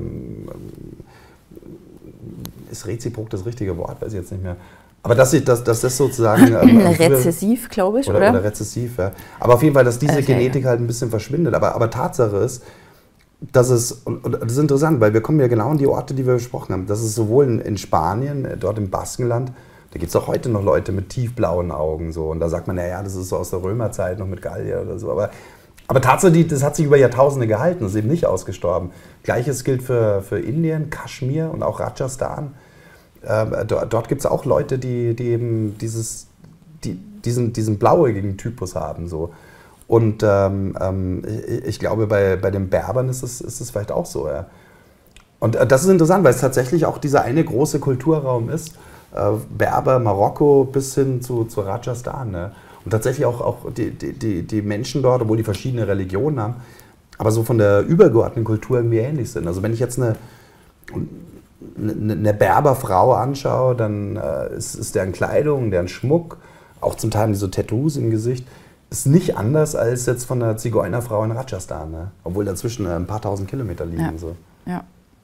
ist reziprok das richtige Wort, weiß ich jetzt nicht mehr. Aber dass das sozusagen... rezessiv, glaube ich, oder? Oder rezessiv, ja. Aber auf jeden Fall, dass diese Genetik halt ein bisschen verschwindet. Aber Tatsache ist, dass es, und das ist interessant, weil wir kommen ja genau an die Orte, die wir besprochen haben, dass es sowohl in Spanien, dort im Baskenland, da gibt es auch heute noch Leute mit tiefblauen Augen. So. Und da sagt man, naja, das ist so aus der Römerzeit noch mit Gallier oder so. Aber Tatsache, das hat sich über Jahrtausende gehalten, das ist eben nicht ausgestorben. Gleiches gilt für Indien, Kaschmir und auch Rajasthan. Dort gibt es auch Leute, die eben diesen blauäugigen Typus haben. So. Und ich glaube, bei den Berbern ist es vielleicht auch so. Ja. Und das ist interessant, weil es tatsächlich auch dieser eine große Kulturraum ist, Berber, Marokko bis hin zu Rajasthan. Ne? Und tatsächlich auch die Menschen dort, obwohl die verschiedene Religionen haben, aber so von der übergeordneten Kultur irgendwie ähnlich sind. Also wenn ich jetzt eine Berberfrau anschaue, dann ist deren Kleidung, deren Schmuck, auch zum Teil diese Tattoos im Gesicht, ist nicht anders als jetzt von einer Zigeunerfrau in Rajasthan, ne? Obwohl dazwischen ein paar tausend Kilometer liegen. Ja. So. Ja.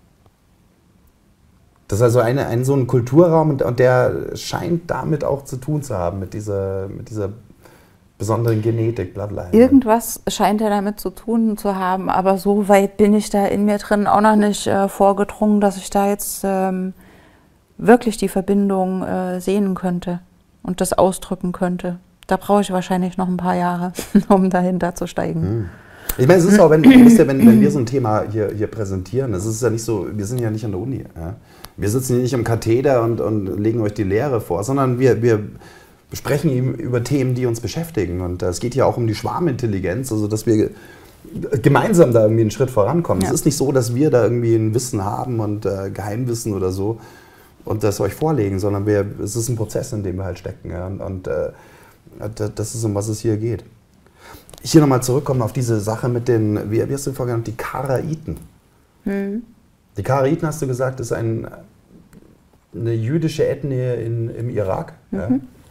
Das ist also so ein Kulturraum und der scheint damit auch zu tun zu haben, mit dieser besonderen Genetik, Bloodline. Irgendwas scheint er damit zu tun zu haben, aber so weit bin ich da in mir drin auch noch nicht vorgedrungen, dass ich da jetzt wirklich die Verbindung sehen könnte und das ausdrücken könnte. Da brauche ich wahrscheinlich noch ein paar Jahre, um dahinter zu steigen. Ich meine, es ist auch, wenn wir so ein Thema hier präsentieren, es ist ja nicht so, wir sind ja nicht an der Uni. Ja? Wir sitzen hier nicht am Katheder und legen euch die Lehre vor, sondern wir sprechen über Themen, die uns beschäftigen. Und es geht ja auch um die Schwarmintelligenz, also dass wir gemeinsam da irgendwie einen Schritt vorankommen. Ja. Es ist nicht so, dass wir da irgendwie ein Wissen haben und Geheimwissen oder so und das euch vorlegen, sondern es ist ein Prozess, in dem wir halt stecken. Ja? Und das ist, um was es hier geht. Hier nochmal zurückkommen auf diese Sache mit den, wie hast du vorhin genannt, die Karaiten. Die Karaiten, hast du gesagt, ist eine jüdische Ethnie im Irak. Ja?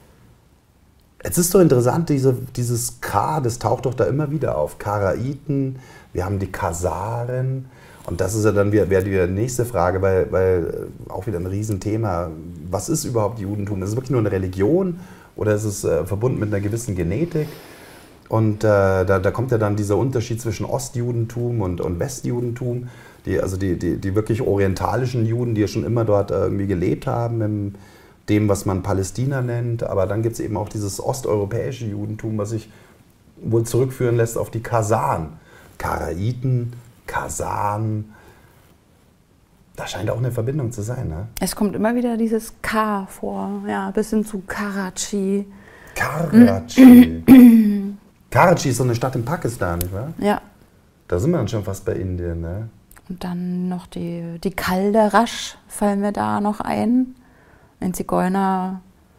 Jetzt ist doch interessant, dieses K, das taucht doch da immer wieder auf. Karaiten, wir haben die Khazaren. Und das ist ja dann wäre die nächste Frage, weil auch wieder ein Riesenthema. Was ist überhaupt Judentum? Ist es wirklich nur eine Religion oder ist es verbunden mit einer gewissen Genetik? Und da kommt ja dann dieser Unterschied zwischen Ostjudentum und Westjudentum. Die wirklich orientalischen Juden, die ja schon immer dort irgendwie gelebt haben, in dem, was man Palästina nennt. Aber dann gibt es eben auch dieses osteuropäische Judentum, was sich wohl zurückführen lässt auf die Khazaren. Karaiten, Khazaren. Da scheint auch eine Verbindung zu sein, ne? Es kommt immer wieder dieses K vor, ja, bis hin zu Karachi. Karachi. Karachi ist so eine Stadt in Pakistan, nicht wahr? Ja. Da sind wir dann schon fast bei Indien, ne? Und dann noch die Kalderasch fallen mir da noch ein. Ein Zigeunerstamm,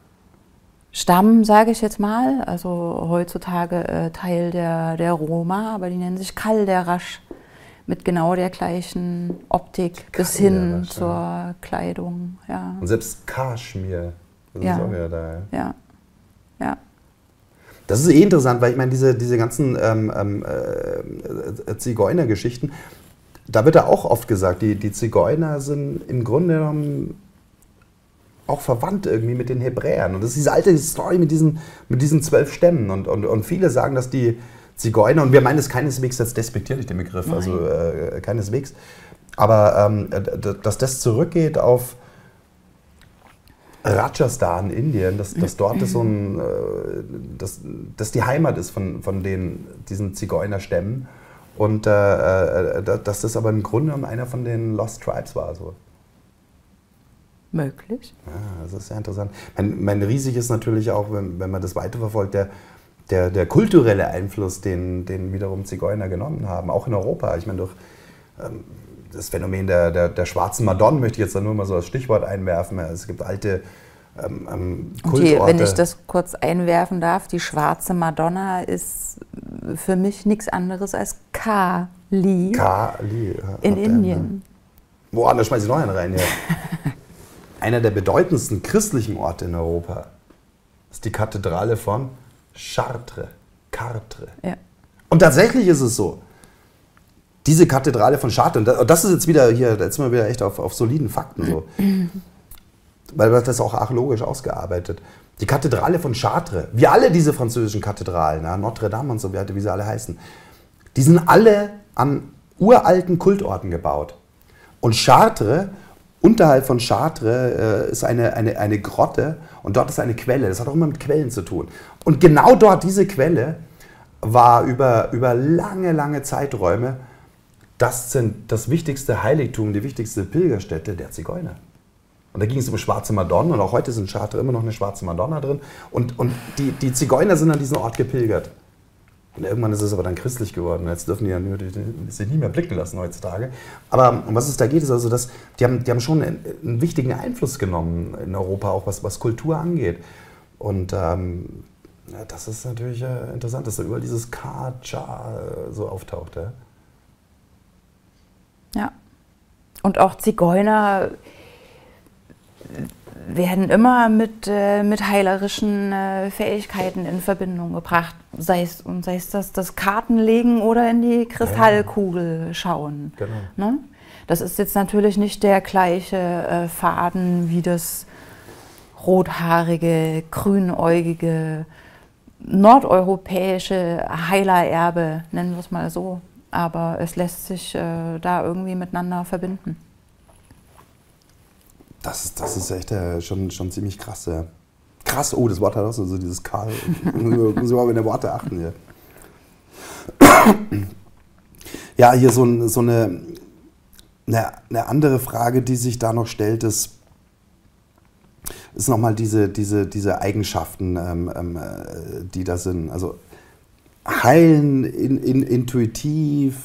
sage ich jetzt mal. Also heutzutage Teil der Roma, aber die nennen sich Kalderasch. Mit genau der gleichen Optik bis hin zur Kleidung. Ja. Und selbst Kaschmir, das ist auch wieder da. Ja. Ja. Das ist eh interessant, weil ich meine, diese ganzen Zigeunergeschichten, da wird ja auch oft gesagt, die Zigeuner sind im Grunde genommen auch verwandt irgendwie mit den Hebräern. Und das ist diese alte Story mit diesen 12 Stämmen. Und viele sagen, dass die Zigeuner, und wir meinen es keineswegs jetzt despektierlich, den Begriff, Nein. also keineswegs, aber dass das zurückgeht auf Rajasthan, Indien, dass dort ist dass die Heimat ist von diesen Zigeunerstämmen und dass das aber im Grunde genommen einer von den Lost Tribes war. So. Möglich. Ja, das ist sehr interessant. Mein riesig ist natürlich auch, wenn man das weiterverfolgt, der kulturelle Einfluss, den wiederum Zigeuner genommen haben, auch in Europa. Ich meine, durch das Phänomen der schwarzen Madonnen möchte ich jetzt da nur mal so als Stichwort einwerfen. Es gibt alte Kultorte. Wenn ich das kurz einwerfen darf, die schwarze Madonna ist für mich nichts anderes als Kali in Indien. Boah, da schmeiße ich noch einen rein hier. Einer der bedeutendsten christlichen Orte in Europa ist die Kathedrale von Chartres. Ja. Und tatsächlich ist es so, diese Kathedrale von Chartres, und das ist jetzt wieder hier, da sind wir wieder echt auf soliden Fakten so, weil das ist auch archäologisch ausgearbeitet. Die Kathedrale von Chartres, wie alle diese französischen Kathedralen, Notre Dame und so weiter, wie sie alle heißen, die sind alle an uralten Kultorten gebaut. Und Chartres, unterhalb von Chartres ist eine Grotte und dort ist eine Quelle. Das hat auch immer mit Quellen zu tun. Und genau dort, diese Quelle, war über lange Zeiträume das wichtigste Heiligtum, die wichtigste Pilgerstätte der Zigeuner. Und da ging es um schwarze Madonnen und auch heute ist in Chartres immer noch eine schwarze Madonna drin. Und die Zigeuner sind an diesen Ort gepilgert. Und irgendwann ist es aber dann christlich geworden. Jetzt dürfen die sich nicht mehr blicken lassen heutzutage. Aber um was es da geht, ist also, dass die haben schon einen wichtigen Einfluss genommen in Europa, auch was Kultur angeht. Und das ist natürlich interessant, dass da überall dieses Ka-Cha so auftaucht. Ja. Ja. Und auch Zigeuner werden immer mit heilerischen Fähigkeiten in Verbindung gebracht. Sei es das Kartenlegen oder in die Kristallkugel schauen. Genau. Ne? Das ist jetzt natürlich nicht der gleiche Faden wie das rothaarige, grünäugige, nordeuropäische Heilererbe, nennen wir es mal so. Aber es lässt sich da irgendwie miteinander verbinden. Das ist echt schon ziemlich krass. Ja. Krass, das Wort hat auch so dieses Karl. Muss ich mal mit den Worten achten hier. Ja, hier so eine andere Frage, die sich da noch stellt, ist nochmal diese Eigenschaften, die da sind. Also heilen, intuitiv,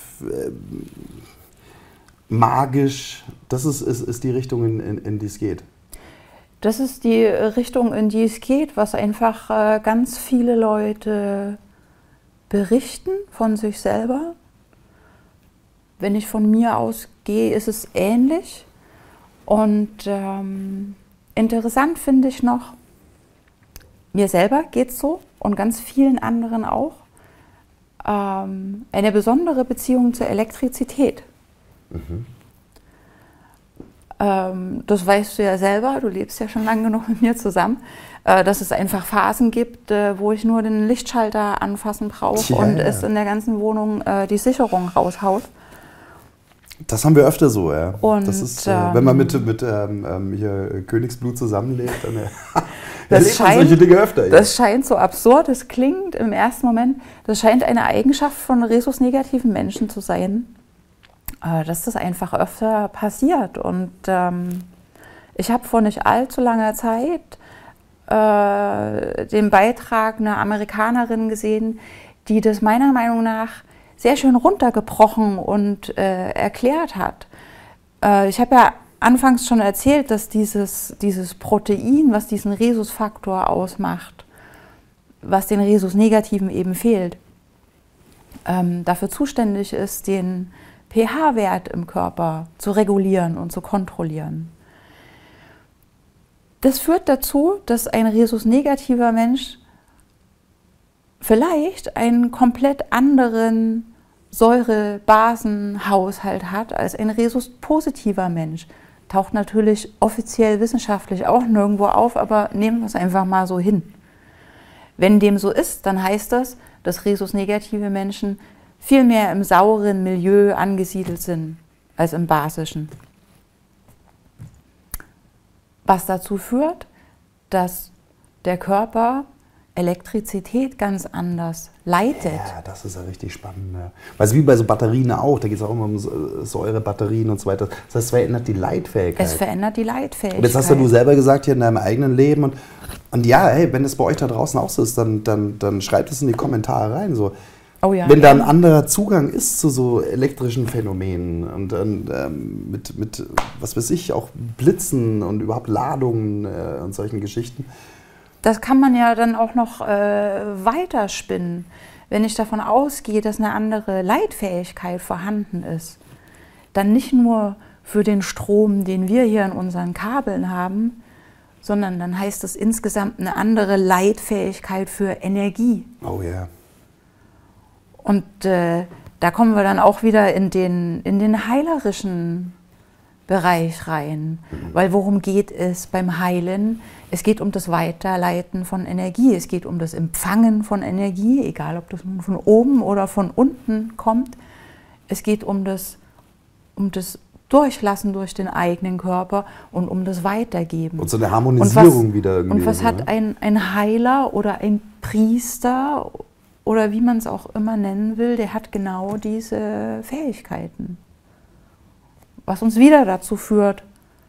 magisch, das ist die Richtung, in die es geht. Das ist die Richtung, in die es geht, was einfach ganz viele Leute berichten von sich selber. Wenn ich von mir ausgehe, ist es ähnlich. Und interessant finde ich noch, mir selber geht es so und ganz vielen anderen auch, eine besondere Beziehung zur Elektrizität. Mhm. Das weißt du ja selber, du lebst ja schon lange genug mit mir zusammen, dass es einfach Phasen gibt, wo ich nur den Lichtschalter anfassen brauche und es in der ganzen Wohnung die Sicherung raushaut. Das haben wir öfter so, ja. Und, das ist, wenn man mit hier Königsblut zusammenlebt, dann erlebt man solche Dinge öfter. Ja. Das scheint so absurd, es klingt im ersten Moment, das scheint eine Eigenschaft von rhesus-negativen Menschen zu sein, dass das einfach öfter passiert. Und ich habe vor nicht allzu langer Zeit den Beitrag einer Amerikanerin gesehen, die das meiner Meinung nach sehr schön runtergebrochen und erklärt hat. Ich habe ja anfangs schon erzählt, dass dieses Protein, was diesen Rhesusfaktor ausmacht, was den Rhesus-Negativen eben fehlt, dafür zuständig ist, den pH-Wert im Körper zu regulieren und zu kontrollieren. Das führt dazu, dass ein Rhesus-negativer Mensch vielleicht einen komplett anderen Säure-Basen-Haushalt hat als ein Rhesus-positiver Mensch. Taucht natürlich offiziell wissenschaftlich auch nirgendwo auf, aber nehmen wir es einfach mal so hin. Wenn dem so ist, dann heißt das, dass Rhesus-negative Menschen viel mehr im sauren Milieu angesiedelt sind als im basischen. Was dazu führt, dass der Körper Elektrizität ganz anders leitet. Ja, das ist ja richtig spannend. Ja. Weil es wie bei so Batterien auch, da geht es auch immer um Säurebatterien und so weiter. Das heißt, es verändert die Leitfähigkeit. Es verändert die Leitfähigkeit. Und jetzt hast ja du selber gesagt hier in deinem eigenen Leben und ja, hey, wenn es bei euch da draußen auch so ist, dann schreibt es in die Kommentare rein. So. Oh ja, wenn da ein anderer Zugang ist zu so elektrischen Phänomenen und mit, was weiß ich, auch Blitzen und überhaupt Ladungen und solchen Geschichten. Das kann man ja dann auch noch weiterspinnen, wenn ich davon ausgehe, dass eine andere Leitfähigkeit vorhanden ist. Dann nicht nur für den Strom, den wir hier in unseren Kabeln haben, sondern dann heißt es insgesamt eine andere Leitfähigkeit für Energie. Oh ja. Yeah. Und da kommen wir dann auch wieder in den heilerischen Bereich rein. Weil worum geht es beim Heilen? Es geht um das Weiterleiten von Energie. Es geht um das Empfangen von Energie, egal ob das nun von oben oder von unten kommt. Es geht um das Durchlassen durch den eigenen Körper und um das Weitergeben. Und so eine Harmonisierung wieder irgendwie. Und was hat ein Heiler oder ein Priester oder wie man es auch immer nennen will, der hat genau diese Fähigkeiten. Was uns wieder dazu führt,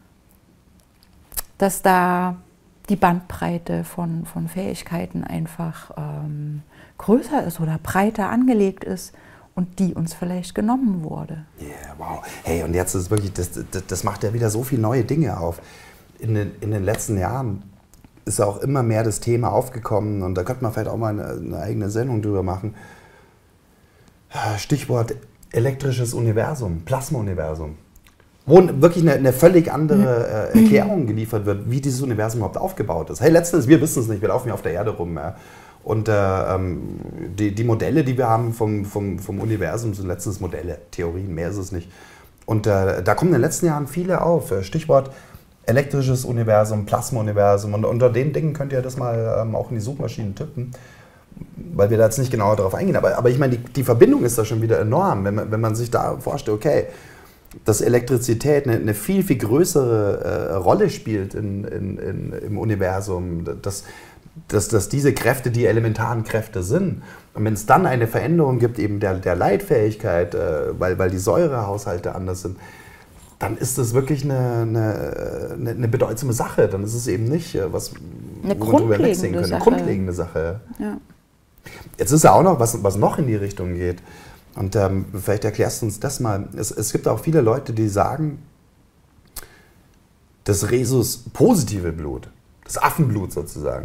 dass da die Bandbreite von Fähigkeiten einfach größer ist oder breiter angelegt ist und die uns vielleicht genommen wurde. Yeah, wow. Hey, und jetzt ist wirklich, das macht ja wieder so viele neue Dinge auf. In den letzten Jahren ist auch immer mehr das Thema aufgekommen und da könnte man vielleicht auch mal eine eigene Sendung drüber machen. Stichwort elektrisches Universum, Plasma-Universum. wo wirklich eine völlig andere Erklärung geliefert wird, wie dieses Universum überhaupt aufgebaut ist. Hey, letztens, wir wissen es nicht, wir laufen ja auf der Erde rum. Ja. Und die Modelle, die wir haben vom Universum, sind letztens Modelle, Theorien, mehr ist es nicht. Und da kommen in den letzten Jahren viele auf. Stichwort elektrisches Universum, Plasma-Universum. Und unter den Dingen könnt ihr das mal auch in die Suchmaschinen tippen, weil wir da jetzt nicht genauer darauf eingehen. Aber ich meine, die Verbindung ist da schon wieder enorm, wenn man sich da vorstellt, okay, dass Elektrizität eine viel, viel größere Rolle spielt im Universum, dass diese Kräfte die elementaren Kräfte sind. Und wenn es dann eine Veränderung gibt, eben der Leitfähigkeit, weil die Säurehaushalte anders sind, dann ist das wirklich eine bedeutsame Sache. Dann ist es eben nicht was, eine grundlegende Sache. Eine grundlegende Sache. Ja. Jetzt ist ja auch noch, was noch in die Richtung geht. Und vielleicht erklärst du uns das mal. Es gibt auch viele Leute, die sagen, das Rhesus-positive Blut, das Affenblut sozusagen,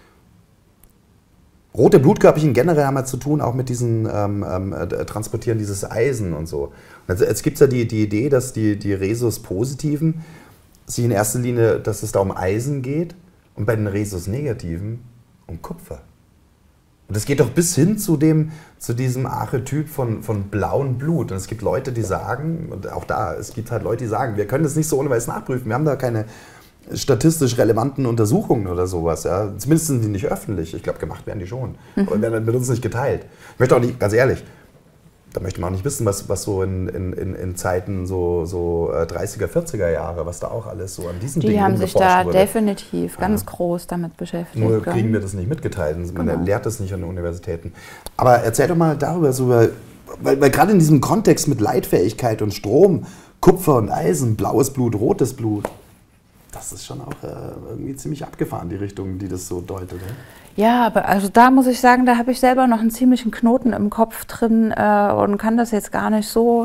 rote Blutkörperchen generell haben zu tun, auch mit diesen Transportieren dieses Eisen und so. Und jetzt gibt es ja die Idee, dass die Rhesus-Positiven sich in erster Linie, dass es da um Eisen geht und bei den Rhesus-Negativen um Kupfer. Und das geht doch bis hin zu diesem Archetyp von blauem Blut. Und es gibt Leute, die sagen, und auch da, es gibt halt Leute, die sagen, wir können das nicht so ohne Weiß nachprüfen, wir haben da keine statistisch relevanten Untersuchungen oder sowas. Ja. Zumindest sind die nicht öffentlich. Ich glaube, gemacht werden die schon. Aber werden mit uns nicht geteilt. Ich möchte auch nicht, ganz ehrlich, da möchte man auch nicht wissen, was so in Zeiten so 30er, 40er Jahre, was da auch alles so an diesen Dingen Die haben sich da wurde. Definitiv ganz groß damit beschäftigt. Nur kriegen wir das nicht mitgeteilt. Man lehrt das nicht an den Universitäten. Aber erzähl doch mal darüber, weil gerade in diesem Kontext mit Leitfähigkeit und Strom, Kupfer und Eisen, blaues Blut, rotes Blut, das ist schon auch irgendwie ziemlich abgefahren, die Richtung, die das so deutet. Ja? Ja, aber also da muss ich sagen, da habe ich selber noch einen ziemlichen Knoten im Kopf drin und kann das jetzt gar nicht so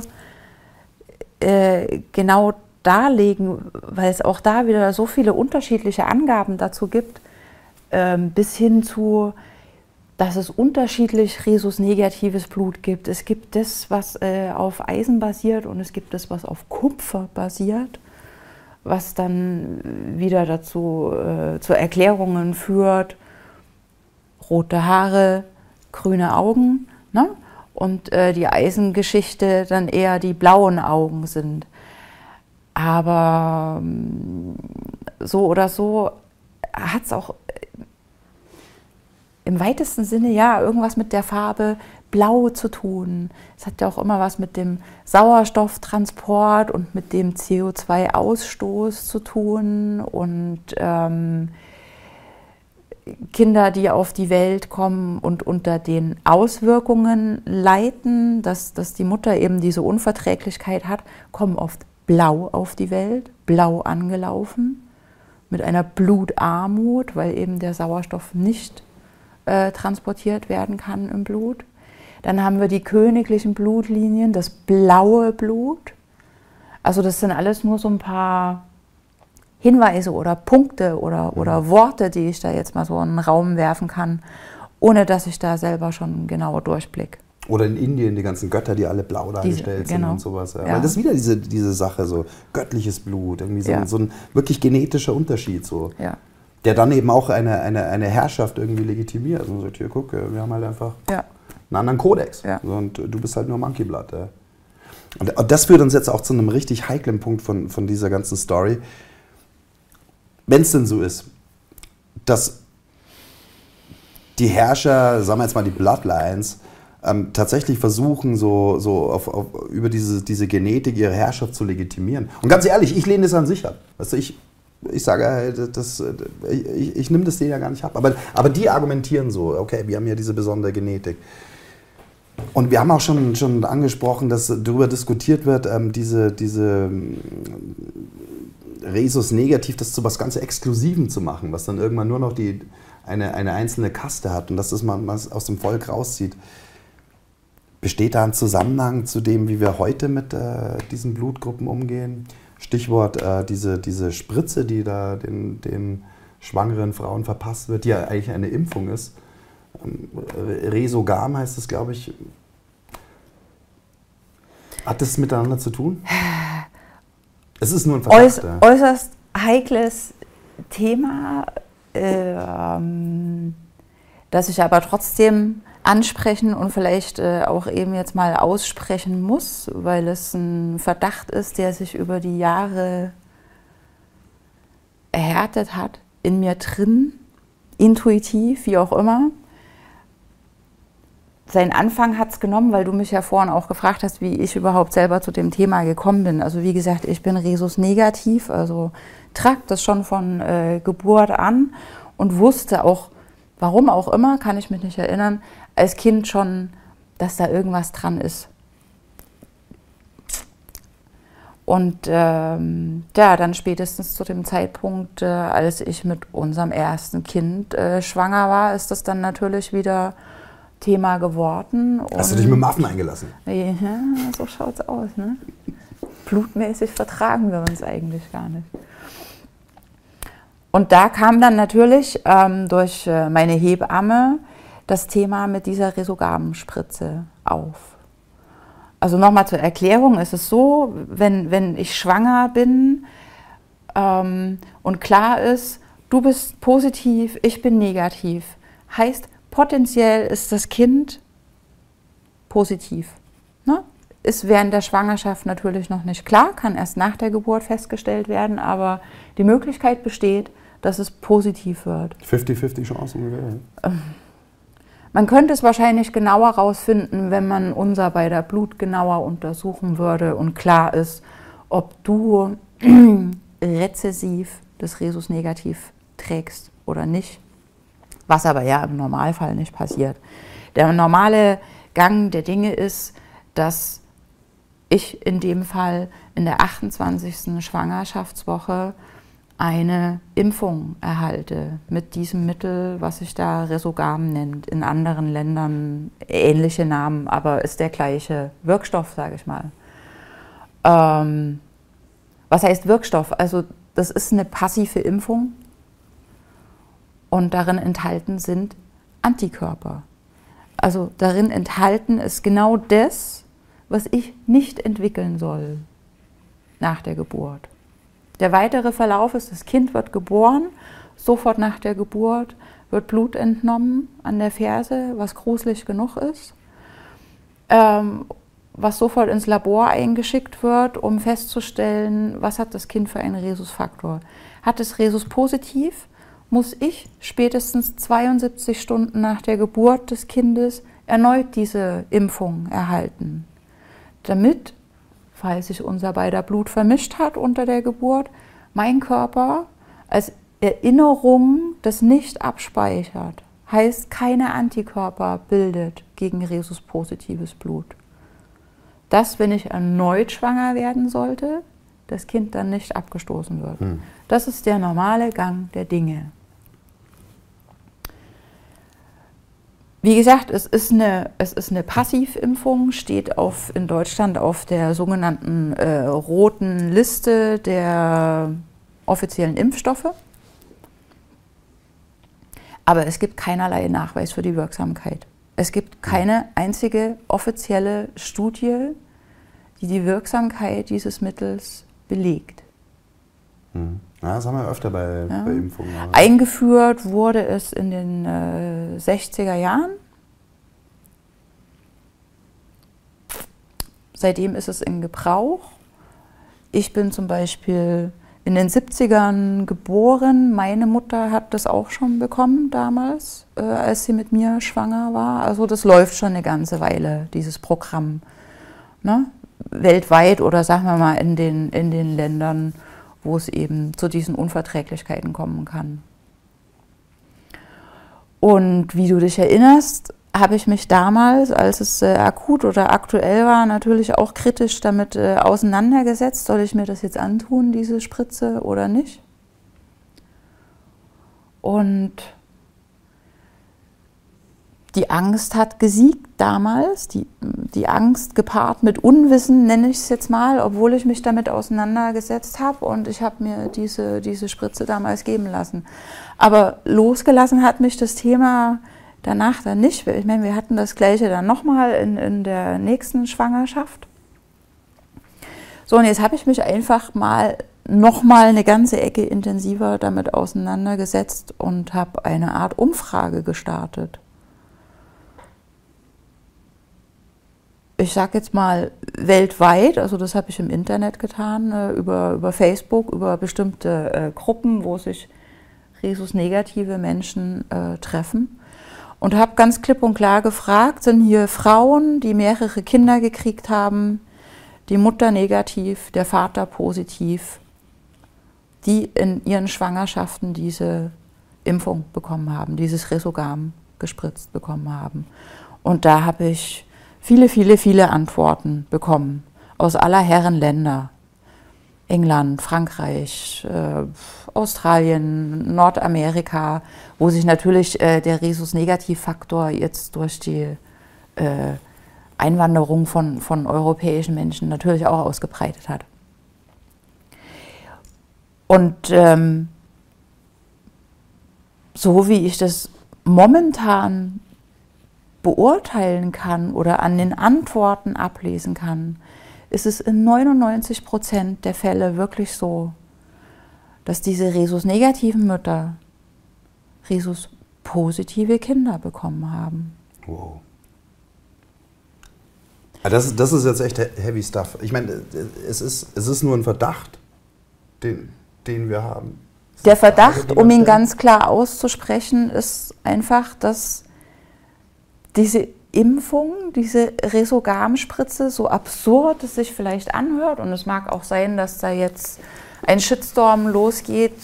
genau darlegen, weil es auch da wieder so viele unterschiedliche Angaben dazu gibt, bis hin zu, dass es unterschiedlich Rhesus-negatives Blut gibt. Es gibt das, was auf Eisen basiert, und es gibt das, was auf Kupfer basiert, was dann wieder dazu zu Erklärungen führt, rote Haare, grüne Augen, ne? Und die Eisengeschichte dann eher die blauen Augen sind. Aber so oder so hat es auch im weitesten Sinne ja irgendwas mit der Farbe Blau zu tun. Es hat ja auch immer was mit dem Sauerstofftransport und mit dem CO2-Ausstoß zu tun. Und Kinder, die auf die Welt kommen und unter den Auswirkungen leiden, dass die Mutter eben diese Unverträglichkeit hat, kommen oft blau auf die Welt, blau angelaufen, mit einer Blutarmut, weil eben der Sauerstoff nicht transportiert werden kann im Blut. Dann haben wir die königlichen Blutlinien, das blaue Blut. Also das sind alles nur so ein paar Hinweise oder Punkte oder Worte, die ich da jetzt mal so in den Raum werfen kann, ohne dass ich da selber schon genauer durchblicke. Oder in Indien die ganzen Götter, die alle blau dargestellt sind und sowas. Ja. Ja. Weil das ist wieder diese Sache, so göttliches Blut, irgendwie so ein wirklich genetischer Unterschied. So. Ja. Der dann eben auch eine Herrschaft irgendwie legitimiert. Und sagt, hier, guck, wir haben halt einfach einen anderen Kodex. Ja. Und du bist halt nur Monkey Blood. Ja. Und das führt uns jetzt auch zu einem richtig heiklen Punkt von dieser ganzen Story. Wenn es denn so ist, dass die Herrscher, sagen wir jetzt mal die Bloodlines, tatsächlich versuchen, über diese Genetik ihre Herrschaft zu legitimieren. Und ganz ehrlich, ich lehne das an sich ab. Weißt du, ich sage, ich nehme das denen ja gar nicht ab. Aber die argumentieren so, okay, wir haben ja diese besondere Genetik. Und wir haben auch schon angesprochen, dass darüber diskutiert wird, diese Rhesus negativ, das zu was ganz Exklusivem zu machen, was dann irgendwann nur noch eine einzelne Kaste hat und dass das man aus dem Volk rauszieht. Besteht da ein Zusammenhang zu dem, wie wir heute mit diesen Blutgruppen umgehen? Stichwort diese Spritze, die da den schwangeren Frauen verpasst wird, die ja eigentlich eine Impfung ist. Resogam heißt es, glaube ich. Hat das miteinander zu tun? Es ist nur ein Verdacht. Äußerst heikles Thema, das ich aber trotzdem ansprechen und vielleicht auch eben jetzt mal aussprechen muss, weil es ein Verdacht ist, der sich über die Jahre erhärtet hat, in mir drin, intuitiv, wie auch immer. Seinen Anfang hat es genommen, weil du mich ja vorhin auch gefragt hast, wie ich überhaupt selber zu dem Thema gekommen bin. Also wie gesagt, ich bin Rhesus-negativ, also trage das schon von Geburt an und wusste auch, warum auch immer, kann ich mich nicht erinnern, als Kind schon, dass da irgendwas dran ist. Und dann spätestens zu dem Zeitpunkt, als ich mit unserem ersten Kind schwanger war, ist das dann natürlich wieder Thema geworden. Hast du dich mit dem Affen eingelassen? Ja, so schaut's aus. Ne? Blutmäßig vertragen wir uns eigentlich gar nicht. Und da kam dann natürlich durch meine Hebamme das Thema mit dieser Resogabenspritze auf. Also nochmal zur Erklärung, ist es so, wenn ich schwanger bin und klar ist, du bist positiv, ich bin negativ, heißt potenziell ist das Kind positiv. Ne? Ist während der Schwangerschaft natürlich noch nicht klar, kann erst nach der Geburt festgestellt werden, aber die Möglichkeit besteht, dass es positiv wird. 50-50 Chance ungefähr. Man könnte es wahrscheinlich genauer herausfinden, wenn man unser beider Blut genauer untersuchen würde und klar ist, ob du rezessiv das Rhesus negativ trägst oder nicht. Was aber ja im Normalfall nicht passiert. Der normale Gang der Dinge ist, dass ich in dem Fall in der 28. Schwangerschaftswoche eine Impfung erhalte mit diesem Mittel, was sich da Resogam nennt. In anderen Ländern ähnliche Namen, aber ist der gleiche Wirkstoff, sage ich mal. Was heißt Wirkstoff? Also das ist eine passive Impfung und darin enthalten sind Antikörper. Also darin enthalten ist genau das, was ich nicht entwickeln soll nach der Geburt. Der weitere Verlauf ist, das Kind wird geboren, sofort nach der Geburt wird Blut entnommen an der Ferse, was gruselig genug ist, was sofort ins Labor eingeschickt wird, um festzustellen, was hat das Kind für einen Rhesusfaktor. Hat es Rhesus positiv, muss ich spätestens 72 Stunden nach der Geburt des Kindes erneut diese Impfung erhalten, damit, falls sich unser beider Blut vermischt hat unter der Geburt, mein Körper als Erinnerung das nicht abspeichert, heißt keine Antikörper bildet gegen Rhesus-positives Blut. Dass, wenn ich erneut schwanger werden sollte, das Kind dann nicht abgestoßen wird. Das ist der normale Gang der Dinge. Wie gesagt, es ist eine Passivimpfung, steht in Deutschland auf der sogenannten roten Liste der offiziellen Impfstoffe. Aber es gibt keinerlei Nachweis für die Wirksamkeit. Es gibt keine einzige offizielle Studie, die die Wirksamkeit dieses Mittels belegt. Ja, das haben wir öfter bei Impfungen. Eingeführt wurde es in den 60er Jahren. Seitdem ist es in Gebrauch. Ich bin zum Beispiel in den 70ern geboren. Meine Mutter hat das auch schon bekommen damals, als sie mit mir schwanger war. Also das läuft schon eine ganze Weile, dieses Programm. Ne? Weltweit oder sagen wir mal in den Ländern, wo es eben zu diesen Unverträglichkeiten kommen kann. Und wie du dich erinnerst, habe ich mich damals, als es akut oder aktuell war, natürlich auch kritisch damit auseinandergesetzt. Soll ich mir das jetzt antun, diese Spritze, oder nicht? Und die Angst hat gesiegt damals, die Angst gepaart mit Unwissen, nenne ich es jetzt mal, obwohl ich mich damit auseinandergesetzt habe und ich habe mir diese Spritze damals geben lassen. Aber losgelassen hat mich das Thema danach dann nicht. Ich meine, wir hatten das Gleiche dann nochmal in der nächsten Schwangerschaft. So, und jetzt habe ich mich einfach nochmal eine ganze Ecke intensiver damit auseinandergesetzt und habe eine Art Umfrage gestartet. Ich sage jetzt mal weltweit, also das habe ich im Internet getan, über Facebook, über bestimmte Gruppen, wo sich rhesus-negative Menschen treffen. Und habe ganz klipp und klar gefragt, sind hier Frauen, die mehrere Kinder gekriegt haben, die Mutter negativ, der Vater positiv, die in ihren Schwangerschaften diese Impfung bekommen haben, dieses Resogam gespritzt bekommen haben. Und da habe ich viele Antworten bekommen aus aller Herren Länder. England, Frankreich, Australien, Nordamerika, wo sich natürlich der Rhesus-Negativ-Faktor jetzt durch die Einwanderung von europäischen Menschen natürlich auch ausgebreitet hat. Und so wie ich das momentan beurteilen kann oder an den Antworten ablesen kann, ist es in 99% der Fälle wirklich so, dass diese rhesus-negativen Mütter rhesus-positive Kinder bekommen haben. Wow. Das ist jetzt echt heavy stuff. Ich meine, es ist nur ein Verdacht, den wir haben. Der Verdacht, um ihn ganz klar auszusprechen, ist einfach, dass diese Impfung, diese Resogam-Spritze, so absurd es sich vielleicht anhört, und es mag auch sein, dass da jetzt ein Shitstorm losgeht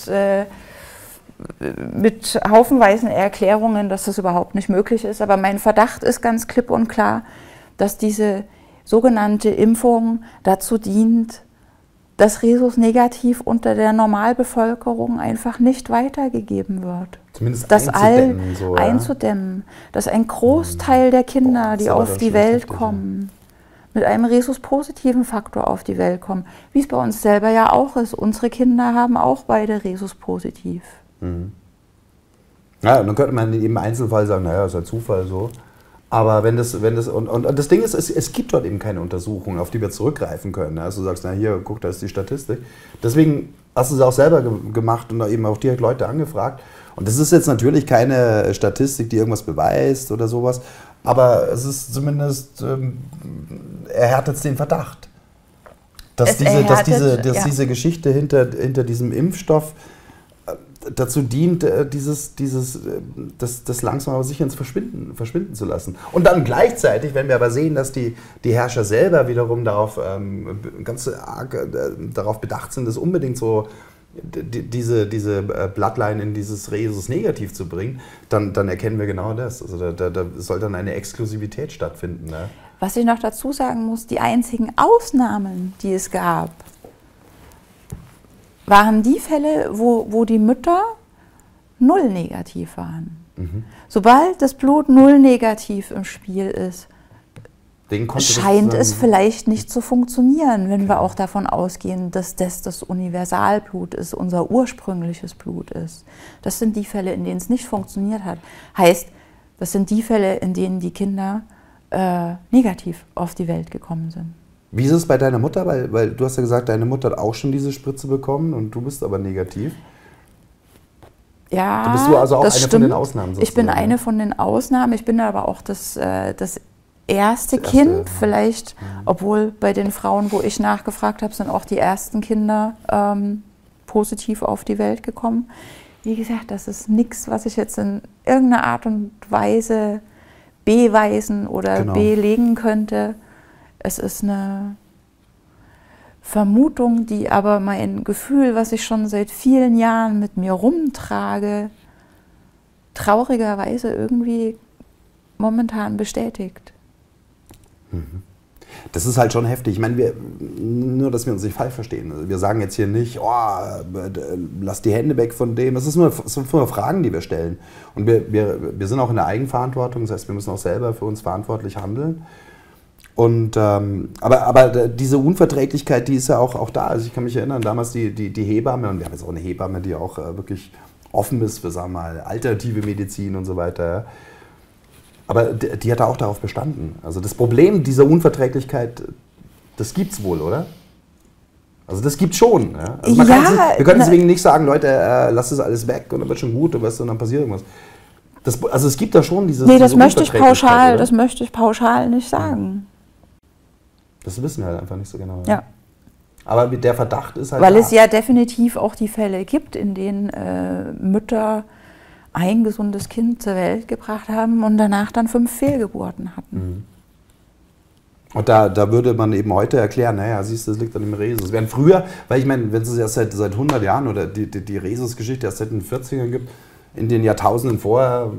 mit haufenweisen Erklärungen, dass das überhaupt nicht möglich ist, aber mein Verdacht ist ganz klipp und klar, dass diese sogenannte Impfung dazu dient, dass Rhesus-Negativ unter der Normalbevölkerung einfach nicht weitergegeben wird. Zumindest das einzudämmen. Einzudämmen, dass ein Großteil der Kinder, die auf die Welt kommen, mit einem Rhesus-positiven Faktor auf die Welt kommen, wie es bei uns selber ja auch ist. Unsere Kinder haben auch beide Rhesus-positiv. Mhm. Ja, dann könnte man im Einzelfall sagen, naja, ist ja Zufall so. Aber und das Ding ist, es gibt dort eben keine Untersuchungen, auf die wir zurückgreifen können. Also du sagst, na hier, guck, da ist die Statistik. Deswegen hast du es auch selber gemacht und eben auch direkt Leute angefragt. Und das ist jetzt natürlich keine Statistik, die irgendwas beweist oder sowas, aber es ist zumindest, erhärtet den Verdacht, dass diese Geschichte hinter diesem Impfstoff dazu dient, das langsam aber sicher ins verschwinden zu lassen. Und dann gleichzeitig, wenn wir aber sehen, dass die Herrscher selber wiederum darauf ganz arg darauf bedacht sind, das unbedingt so diese Bloodline in dieses Rhesus-Negativ zu bringen, dann erkennen wir genau das. Also da soll dann eine Exklusivität stattfinden. Ne? Was ich noch dazu sagen muss, die einzigen Ausnahmen, die es gab, waren die Fälle, wo die Mütter null negativ waren. Mhm. Sobald das Blut null negativ im Spiel ist, scheint es vielleicht nicht zu funktionieren, wenn wir auch davon ausgehen, dass das Universalblut ist, unser ursprüngliches Blut ist. Das sind die Fälle, in denen es nicht funktioniert hat. Heißt, das sind die Fälle, in denen die Kinder negativ auf die Welt gekommen sind. Wie ist es bei deiner Mutter? Weil du hast ja gesagt, deine Mutter hat auch schon diese Spritze bekommen und du bist aber negativ. Ja, da bist du also auch eine stimmt. Von den Ausnahmen sozusagen. Ich bin eine von den Ausnahmen. Ich bin aber auch das erste Kind. Vielleicht, obwohl bei den Frauen, wo ich nachgefragt habe, sind auch die ersten Kinder positiv auf die Welt gekommen. Wie gesagt, das ist nichts, was ich jetzt in irgendeiner Art und Weise beweisen oder belegen könnte. Es ist eine Vermutung, die aber mein Gefühl, was ich schon seit vielen Jahren mit mir rumtrage, traurigerweise irgendwie momentan bestätigt. Das ist halt schon heftig. Ich meine, nur, dass wir uns nicht falsch verstehen. Also wir sagen jetzt hier nicht, lass die Hände weg von dem. Das sind nur Fragen, die wir stellen. Und wir sind auch in der Eigenverantwortung. Das heißt, wir müssen auch selber für uns verantwortlich handeln. Und, aber diese Unverträglichkeit, die ist ja auch da. Also ich kann mich erinnern, damals die Hebamme, und wir haben jetzt auch eine Hebamme, die auch wirklich offen ist für, sagen wir mal, alternative Medizin und so weiter. Ja. Aber die hat auch darauf bestanden. Also das Problem dieser Unverträglichkeit, das gibt's wohl, oder? Also das gibt schon. Ja? Also wir können deswegen nicht sagen, Leute, lasst das alles weg und dann wird schon gut und dann passiert irgendwas. Also es gibt da schon dieses... Nee, das möchte ich pauschal nicht sagen. Das wissen wir halt einfach nicht so genau. Ja. Aber der Verdacht ist halt weil es ja definitiv auch die Fälle gibt, in denen Mütter ein gesundes Kind zur Welt gebracht haben und danach dann 5 Fehlgeburten hatten. Und da würde man eben heute erklären, naja, siehst du, das liegt an dem Rhesus. Während früher, weil ich meine, wenn es erst seit 100 Jahren oder die Rhesus-Geschichte erst seit den 40ern gibt, in den Jahrtausenden vorher,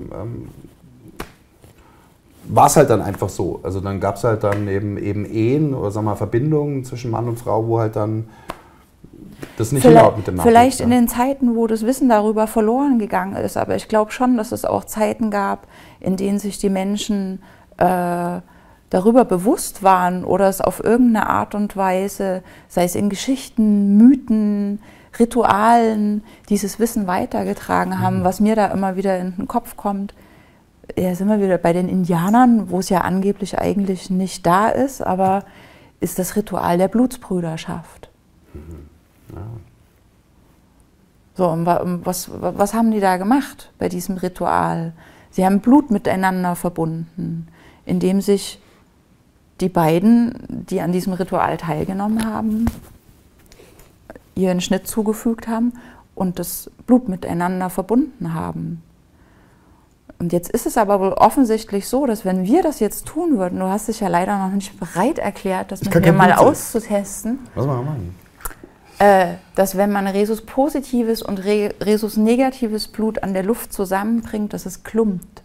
war es halt dann einfach so. Also dann gab es halt dann eben Ehen oder sagen wir mal Verbindungen zwischen Mann und Frau, wo halt dann das nicht hinhaut mit dem Nachwuchs. Vielleicht in den Zeiten, wo das Wissen darüber verloren gegangen ist, aber ich glaube schon, dass es auch Zeiten gab, in denen sich die Menschen darüber bewusst waren oder es auf irgendeine Art und Weise, sei es in Geschichten, Mythen, Ritualen, dieses Wissen weitergetragen haben. Was mir da immer wieder in den Kopf kommt, ja, sind wir wieder bei den Indianern, wo es ja angeblich eigentlich nicht da ist, aber ist das Ritual der Blutsbrüderschaft. Ja. So, und was haben die da gemacht bei diesem Ritual? Sie haben Blut miteinander verbunden, indem sich die beiden, die an diesem Ritual teilgenommen haben, ihren Schnitt zugefügt haben und das Blut miteinander verbunden haben. Und jetzt ist es aber wohl offensichtlich so, dass wenn wir das jetzt tun würden, du hast dich ja leider noch nicht bereit erklärt, das mit mir mal auszutesten, was machen wir machen? Dass wenn man Rhesus-positives und Rhesus-negatives Blut an der Luft zusammenbringt, dass es klumpt.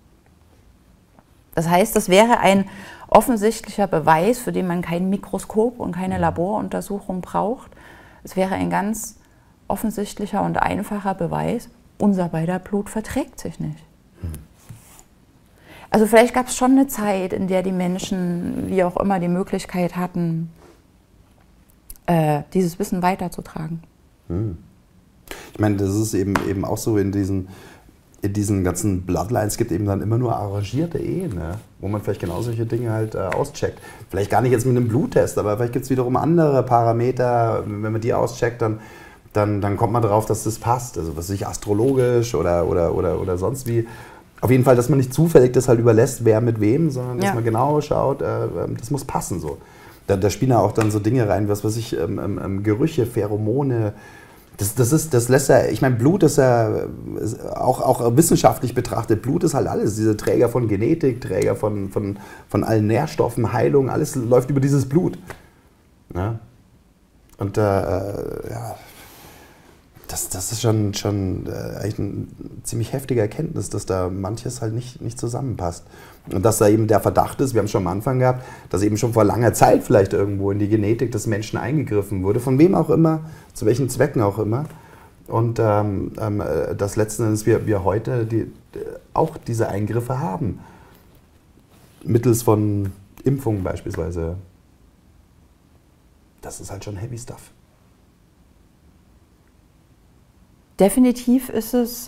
Das heißt, das wäre ein offensichtlicher Beweis, für den man kein Mikroskop und keine Laboruntersuchung braucht. Es wäre ein ganz offensichtlicher und einfacher Beweis, unser beider Blut verträgt sich nicht. Also vielleicht gab es schon eine Zeit, in der die Menschen, wie auch immer, die Möglichkeit hatten, dieses Wissen weiterzutragen. Ich meine, das ist eben auch so in diesen ganzen Bloodlines gibt eben dann immer nur arrangierte Ehen, ne? Wo man vielleicht genau solche Dinge halt auscheckt. Vielleicht gar nicht jetzt mit einem Bluttest, aber vielleicht gibt es wiederum andere Parameter, wenn man die auscheckt, dann kommt man darauf, dass das passt. Also was weiß ich, astrologisch oder sonst wie. Auf jeden Fall, dass man nicht zufällig das halt überlässt, wer mit wem, sondern dass man genau schaut, das muss passen so. Da spielen ja auch dann so Dinge rein, was weiß ich, Gerüche, Pheromone. Das lässt ja, ich meine, Blut ist ja auch wissenschaftlich betrachtet, Blut ist halt alles. Diese Träger von Genetik, Träger von allen Nährstoffen, Heilung, alles läuft über dieses Blut. Ja? Und ja, das ist schon eigentlich eine ziemlich heftige Erkenntnis, dass da manches halt nicht zusammenpasst. Und dass da eben der Verdacht ist, wir haben es schon am Anfang gehabt, dass eben schon vor langer Zeit vielleicht irgendwo in die Genetik des Menschen eingegriffen wurde, von wem auch immer, zu welchen Zwecken auch immer. Und dass letzten Endes wir heute auch diese Eingriffe haben. Mittels von Impfungen beispielsweise. Das ist halt schon heavy stuff. Definitiv ist es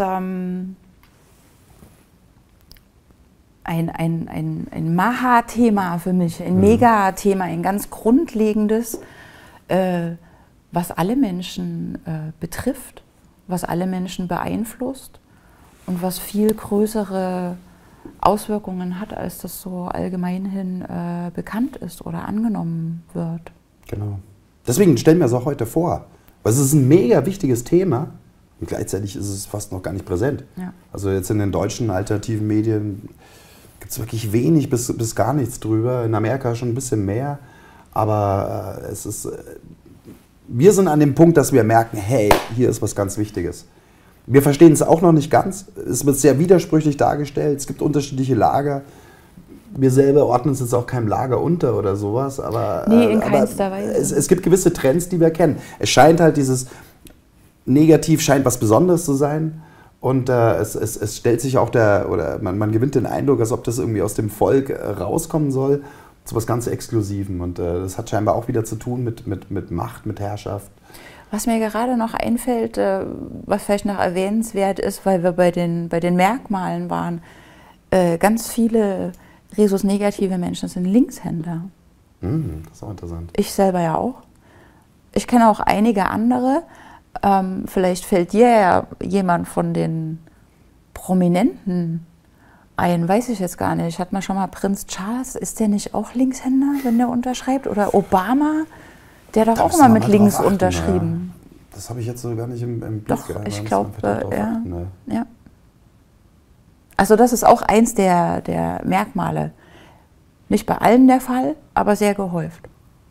ein Maha-Thema für mich, ein Mega-Thema, ein ganz grundlegendes, was alle Menschen betrifft, was alle Menschen beeinflusst und was viel größere Auswirkungen hat, als das so allgemeinhin bekannt ist oder angenommen wird. Genau. Deswegen stellen wir es auch heute vor, weil es ist ein mega wichtiges Thema. Und gleichzeitig ist es fast noch gar nicht präsent. Ja. Also jetzt in den deutschen alternativen Medien gibt es wirklich wenig bis gar nichts drüber. In Amerika schon ein bisschen mehr. Aber wir sind an dem Punkt, dass wir merken, hey, hier ist was ganz Wichtiges. Wir verstehen es auch noch nicht ganz. Es wird sehr widersprüchlich dargestellt. Es gibt unterschiedliche Lager. Wir selber ordnen uns jetzt auch keinem Lager unter oder sowas. Aber, nee, in keinster Weise. Es gibt gewisse Trends, die wir kennen. Es scheint halt dieses Negativ scheint was Besonderes zu sein und es stellt sich auch man gewinnt den Eindruck, als ob das irgendwie aus dem Volk rauskommen soll, zu was ganz Exklusivem und das hat scheinbar auch wieder zu tun mit Macht, mit Herrschaft. Was mir gerade noch einfällt, was vielleicht noch erwähnenswert ist, weil wir bei den Merkmalen waren, ganz viele Rhesus-negative Menschen sind Linkshänder. Das ist auch interessant. Ich selber ja auch. ich kenne auch einige andere. Vielleicht fällt dir ja jemand von den Prominenten ein, weiß ich jetzt gar nicht. Hat man schon mal Prinz Charles, ist der nicht auch Linkshänder, wenn der unterschreibt? Oder Obama, der hat doch auch immer mit links unterschrieben. Ja. Das habe ich jetzt so gar nicht im Blick. Doch, ich glaube, ja. Also das ist auch eins der Merkmale. Nicht bei allen der Fall, aber sehr gehäuft.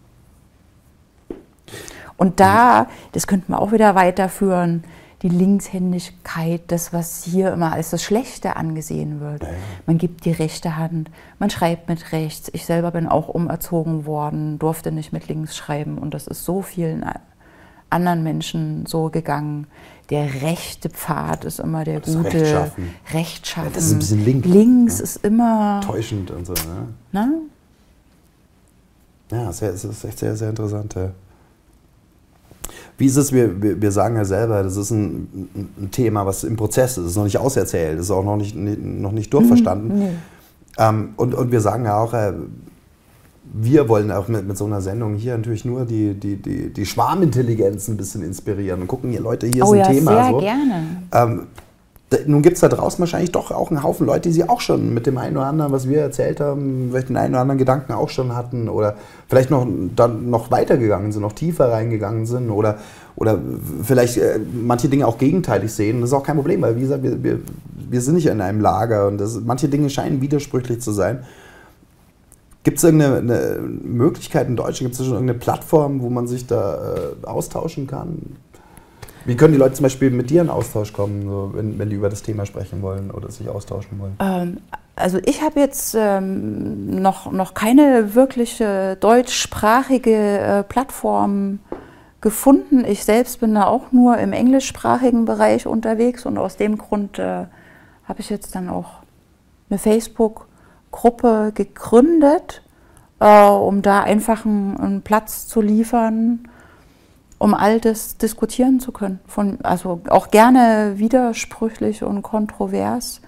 Und das könnten wir auch wieder weiterführen, die Linkshändigkeit, das, was hier immer als das Schlechte angesehen wird. Man gibt die rechte Hand, man schreibt mit rechts. Ich selber bin auch umerzogen worden, durfte nicht mit links schreiben. Und das ist so vielen anderen Menschen so gegangen. Der rechte Pfad ist immer der gute. Rechtschaffen. Ja, das ist ein bisschen links. Links ist immer täuschend und so. Ne? Ja, es ist echt sehr, sehr interessant. Ja. Wie ist es, wir sagen ja selber, das ist ein Thema, was im Prozess ist, es ist noch nicht auserzählt, es ist auch noch nicht durchverstanden. Und wir sagen ja auch, wir wollen auch mit so einer Sendung hier natürlich nur die Schwarmintelligenz ein bisschen inspirieren und gucken, hier Leute, hier ist ein Thema. Sehr gerne. Nun gibt es da draußen wahrscheinlich doch auch einen Haufen Leute, die sie auch schon mit dem einen oder anderen, was wir erzählt haben, vielleicht den einen oder anderen Gedanken auch schon hatten oder vielleicht noch weitergegangen sind, noch tiefer reingegangen sind oder vielleicht manche Dinge auch gegenteilig sehen. Das ist auch kein Problem, weil wie gesagt, wir sind nicht in einem Lager und manche Dinge scheinen widersprüchlich zu sein. Gibt es irgendeine Möglichkeit in Deutschland, gibt es schon irgendeine Plattform, wo man sich da austauschen kann? Wie können die Leute zum Beispiel mit dir in Austausch kommen, so, wenn die über das Thema sprechen wollen oder sich austauschen wollen? Also ich habe jetzt noch keine wirkliche deutschsprachige Plattform gefunden. Ich selbst bin da auch nur im englischsprachigen Bereich unterwegs und aus dem Grund habe ich jetzt dann auch eine Facebook-Gruppe gegründet, um da einfach einen Platz zu liefern, um all das diskutieren zu können. Also auch gerne widersprüchlich und kontrovers.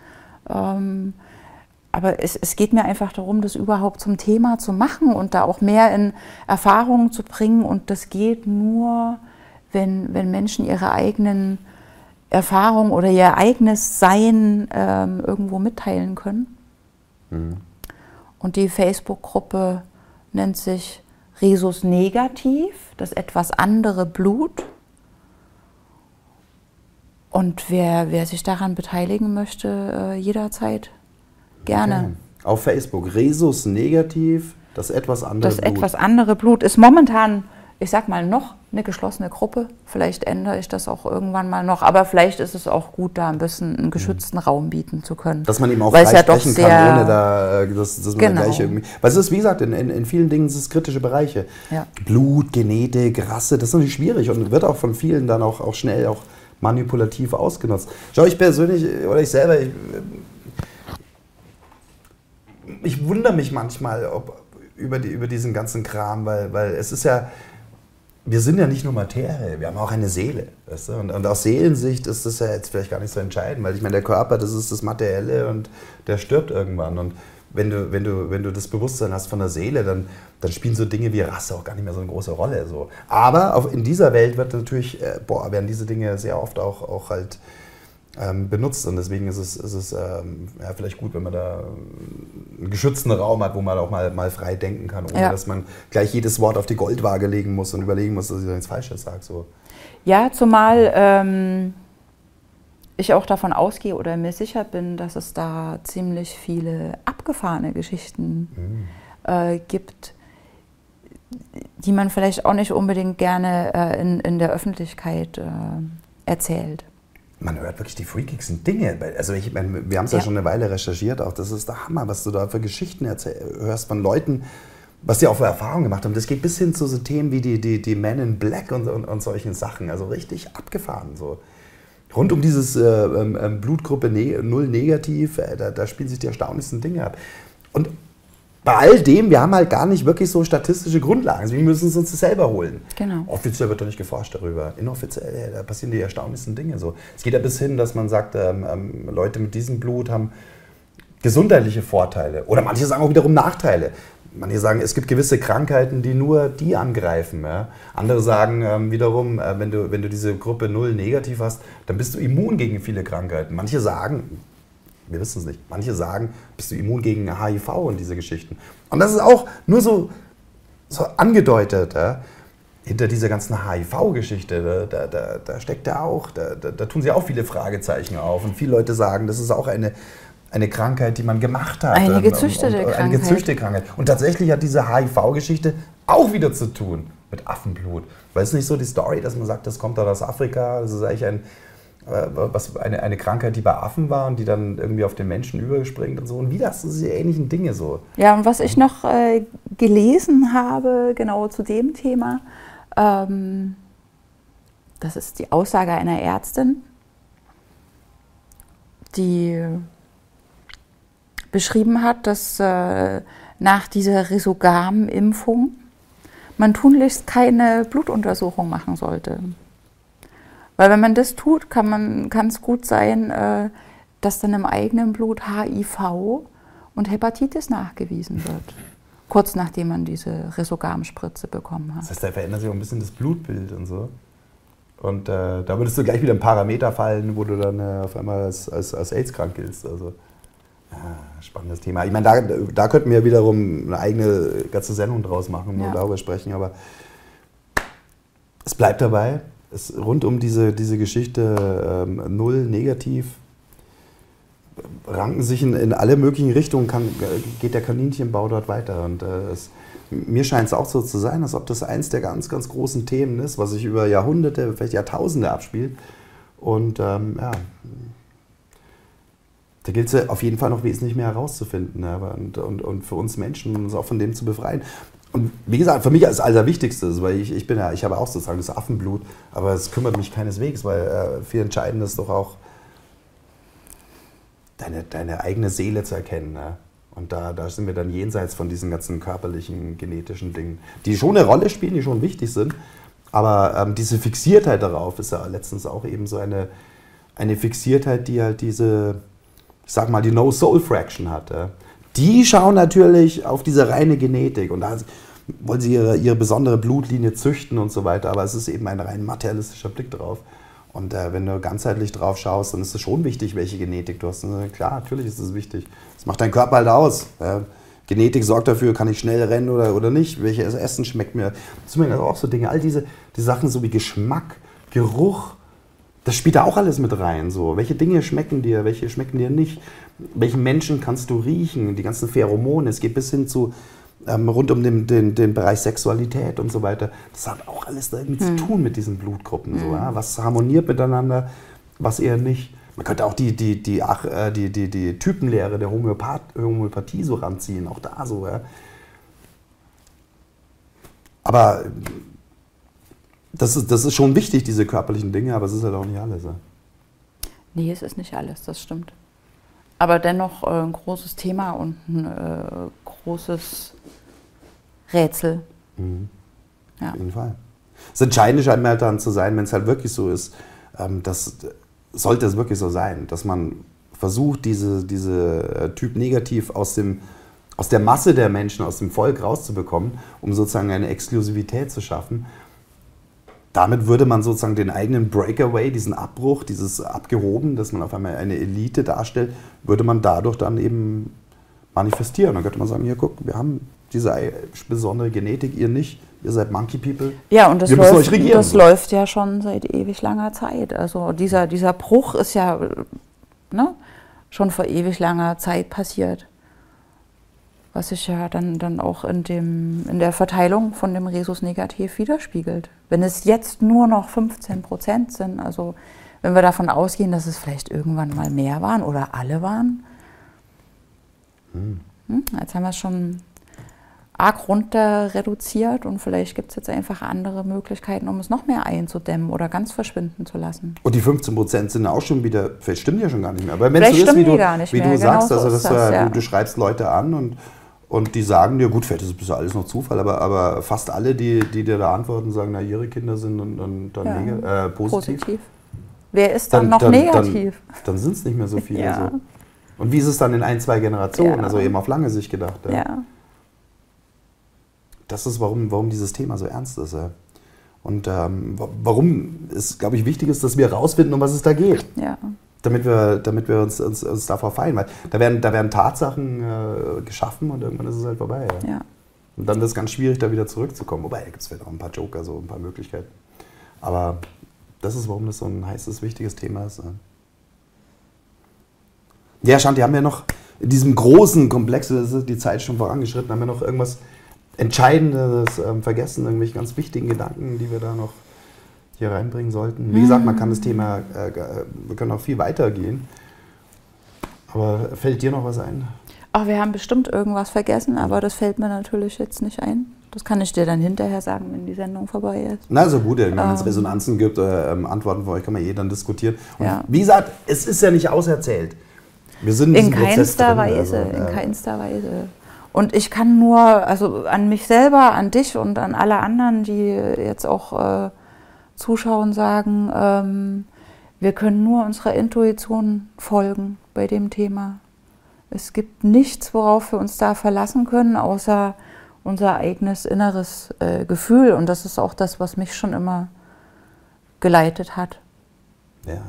Aber es geht mir einfach darum, das überhaupt zum Thema zu machen und da auch mehr in Erfahrungen zu bringen. Und das geht nur, wenn Menschen ihre eigenen Erfahrungen oder ihr eigenes Sein irgendwo mitteilen können. Mhm. Und die Facebook-Gruppe nennt sich Rhesus Negativ, das etwas andere Blut. Und wer sich daran beteiligen möchte, jederzeit gerne. Okay. Auf Facebook, Rhesus Negativ, das etwas andere Blut. Das etwas andere Blut ist momentan, ich sag mal, noch eine geschlossene Gruppe. Vielleicht ändere ich das auch irgendwann mal noch, aber vielleicht ist es auch gut, da ein bisschen einen geschützten Raum bieten zu können. Dass man eben auch frei sprechen kann, ohne dass man gleich irgendwie... Weil es ist, wie gesagt, in vielen Dingen sind es kritische Bereiche. Ja. Blut, Genetik, Rasse, das ist natürlich schwierig und wird auch von vielen dann auch schnell auch manipulativ ausgenutzt. Schau, ich persönlich, oder ich selber, ich wundere mich manchmal über diesen ganzen Kram, weil es ist ja... Wir sind ja nicht nur Materie, wir haben auch eine Seele. Weißt du? Und aus Seelensicht ist das ja jetzt vielleicht gar nicht so entscheidend, weil ich meine, der Körper, das ist das Materielle und der stirbt irgendwann. Und wenn du das Bewusstsein hast von der Seele, dann spielen so Dinge wie Rasse auch gar nicht mehr so eine große Rolle. So. Aber in dieser Welt wird natürlich, werden diese Dinge sehr oft auch halt benutzt und deswegen ist es vielleicht gut, wenn man da einen geschützten Raum hat, wo man auch mal frei denken kann, ohne dass man gleich jedes Wort auf die Goldwaage legen muss und überlegen muss, dass ich da nichts Falsches sage. So. Ja, zumal ich auch davon ausgehe oder mir sicher bin, dass es da ziemlich viele abgefahrene Geschichten gibt, die man vielleicht auch nicht unbedingt gerne in der Öffentlichkeit erzählt. Man hört wirklich die freakigsten Dinge. Also wir haben es ja schon eine Weile recherchiert, auch das ist der Hammer, was du da für Geschichten hörst von Leuten, was die auch für Erfahrungen gemacht haben. Das geht bis hin zu so Themen wie die Men in Black und solchen Sachen, also richtig abgefahren. So. Rund um dieses Blutgruppe 0 negativ, da spielen sich die erstaunlichsten Dinge ab. Und bei all dem, wir haben halt gar nicht wirklich so statistische Grundlagen. Also wir müssen es uns selber holen. Genau. Offiziell wird doch nicht geforscht darüber. Inoffiziell, da passieren die erstaunlichsten Dinge. So. Es geht ja bis hin, dass man sagt, Leute mit diesem Blut haben gesundheitliche Vorteile. Oder manche sagen auch wiederum Nachteile. manche sagen, es gibt gewisse Krankheiten, die nur die angreifen. Ja? Andere sagen wiederum, wenn du diese Gruppe 0 negativ hast, dann bist du immun gegen viele Krankheiten. Manche sagen, wir wissen es nicht, manche sagen, bist du immun gegen HIV und diese Geschichten. Und das ist auch nur so angedeutet. Ja? Hinter dieser ganzen HIV-Geschichte, da steckt ja auch, da tun sie auch viele Fragezeichen auf. Und viele Leute sagen, das ist auch eine Krankheit, die man gemacht hat. Eine gezüchtete Krankheit. Eine gezüchtete Krankheit. Und tatsächlich hat diese HIV-Geschichte auch wieder zu tun mit Affenblut. Weil es nicht so die Story, dass man sagt, das kommt da aus Afrika, das ist eigentlich eine Krankheit, die bei Affen war und die dann irgendwie auf den Menschen übergespringt und so. Und wieder hast du diese ähnlichen Dinge so. Ja, und was ich noch gelesen habe, genau zu dem Thema, das ist die Aussage einer Ärztin, die beschrieben hat, dass nach dieser Risogam-Impfung man tunlichst keine Blutuntersuchung machen sollte. Weil wenn man das tut, kann es gut sein, dass dann im eigenen Blut HIV und Hepatitis nachgewiesen wird. Kurz nachdem man diese Risogam-Spritze bekommen hat. Das heißt, da verändert sich auch ein bisschen das Blutbild und so. Und da würdest du gleich wieder ein Parameter fallen, wo du dann auf einmal als AIDS-krank giltst. Also, ja, spannendes Thema. Ich meine, da könnten wir wiederum eine eigene ganze Sendung draus machen, wo wir darüber sprechen. Aber es bleibt dabei. Rund um diese Geschichte 0 negativ ranken sich in alle möglichen Richtungen, geht der Kaninchenbau dort weiter. Und mir scheint es auch so zu sein, als ob das eins der ganz, ganz großen Themen ist, was sich über Jahrhunderte, vielleicht Jahrtausende abspielt. Und da gilt es auf jeden Fall noch wesentlich mehr herauszufinden, und für uns Menschen uns auch von dem zu befreien. Und wie gesagt, für mich ist das Allerwichtigste, weil ich habe auch sozusagen das Affenblut, aber es kümmert mich keineswegs, weil viel entscheidender ist doch auch, deine eigene Seele zu erkennen. Ne? Und da sind wir dann jenseits von diesen ganzen körperlichen, genetischen Dingen, die schon eine Rolle spielen, die schon wichtig sind. Aber diese Fixiertheit darauf ist ja letztens auch eben so eine Fixiertheit, die halt diese, ich sag mal, die No-Soul-Fraction hat. Ja? Die schauen natürlich auf diese reine Genetik und da wollen sie ihre besondere Blutlinie züchten und so weiter. Aber es ist eben ein rein materialistischer Blick drauf. Und wenn du ganzheitlich drauf schaust, dann ist es schon wichtig, welche Genetik du hast. Und klar, natürlich ist es wichtig. Das macht dein Körper halt aus. Genetik sorgt dafür, kann ich schnell rennen oder nicht. Welches Essen schmeckt mir. Das sind auch so Dinge. All die Sachen so wie Geschmack, Geruch, das spielt da auch alles mit rein. So. Welche Dinge schmecken dir, welche schmecken dir nicht. Welchen Menschen kannst du riechen. Die ganzen Pheromone. Es geht bis hin zu rund um den Bereich Sexualität und so weiter. Das hat auch alles da irgendwie zu tun mit diesen Blutgruppen. So, ja? Was harmoniert miteinander, was eher nicht. Man könnte auch die Typenlehre der Homöopathie so ranziehen, auch da so. Ja? Aber das ist schon wichtig, diese körperlichen Dinge, aber es ist halt auch nicht alles. Ja? Nee, es ist nicht alles, das stimmt. Aber dennoch ein großes Thema und ein großes Rätsel. Mhm. Ja. Auf jeden Fall. Das Entscheidende scheint mir halt dann zu sein, wenn es halt wirklich so ist, sollte es wirklich so sein, dass man versucht, diese Typ Negativ aus der Masse der Menschen, aus dem Volk rauszubekommen, um sozusagen eine Exklusivität zu schaffen. Damit würde man sozusagen den eigenen Breakaway, diesen Abbruch, dieses Abgehoben, dass man auf einmal eine Elite darstellt, würde man dadurch dann eben manifestieren. Dann könnte man sagen, hier guck, wir haben diese besondere Genetik, ihr nicht, ihr seid Monkey People. Ja, und das läuft ja schon seit ewig langer Zeit. Also dieser Bruch ist ja schon vor ewig langer Zeit passiert. Was sich ja dann auch in der Verteilung von dem Rhesus negativ widerspiegelt. Wenn es jetzt nur noch 15% sind, also wenn wir davon ausgehen, dass es vielleicht irgendwann mal mehr waren oder alle waren, jetzt haben wir es schon arg runter reduziert und vielleicht gibt es jetzt einfach andere Möglichkeiten, um es noch mehr einzudämmen oder ganz verschwinden zu lassen. Und die 15% sind auch schon wieder, vielleicht stimmt ja schon gar nicht mehr. Aber wenn es so ist, wie du sagst, also du schreibst Leute an und die sagen dir, gut, vielleicht ist es alles noch Zufall, aber fast alle, die dir da antworten, sagen, na, ihre Kinder sind dann positiv. Wer ist dann noch negativ? Dann sind es nicht mehr so viele. Ja. So. Und wie ist es dann in 1, 2 Generationen, also eben auf lange Sicht gedacht. Ja. das ist, warum dieses Thema so ernst ist. Ja. Und warum es, glaube ich, wichtig ist, dass wir herausfinden, um was es da geht. Ja. Damit wir uns davor feilen. Weil da werden Tatsachen geschaffen und irgendwann ist es halt vorbei. Ja. Ja. Und dann wird es ganz schwierig, da wieder zurückzukommen. Wobei, da gibt es vielleicht auch ein paar Joker, so ein paar Möglichkeiten. Aber das ist, warum das so ein heißes, wichtiges Thema ist. Ja, Shanti, haben wir noch in diesem großen Komplex, das ist die Zeit schon vorangeschritten, haben wir noch irgendwas Entscheidendes vergessen, irgendwelche ganz wichtigen Gedanken, die wir da noch hier reinbringen sollten? Wie gesagt, man kann das Thema, wir können auch viel weitergehen. Aber fällt dir noch was ein? Ach, wir haben bestimmt irgendwas vergessen, aber das fällt mir natürlich jetzt nicht ein. Das kann ich dir dann hinterher sagen, wenn die Sendung vorbei ist. Na, so gut, wenn es Resonanzen gibt, Antworten von euch kann man dann diskutieren. Und ja. Wie gesagt, es ist ja nicht auserzählt. Wir sind in keinster Weise, in keinster Weise. Und ich kann nur, also an mich selber, an dich und an alle anderen, die jetzt auch zuschauen, sagen, wir können nur unserer Intuition folgen bei dem Thema. Es gibt nichts, worauf wir uns da verlassen können, außer unser eigenes inneres Gefühl. Und das ist auch das, was mich schon immer geleitet hat. Ja.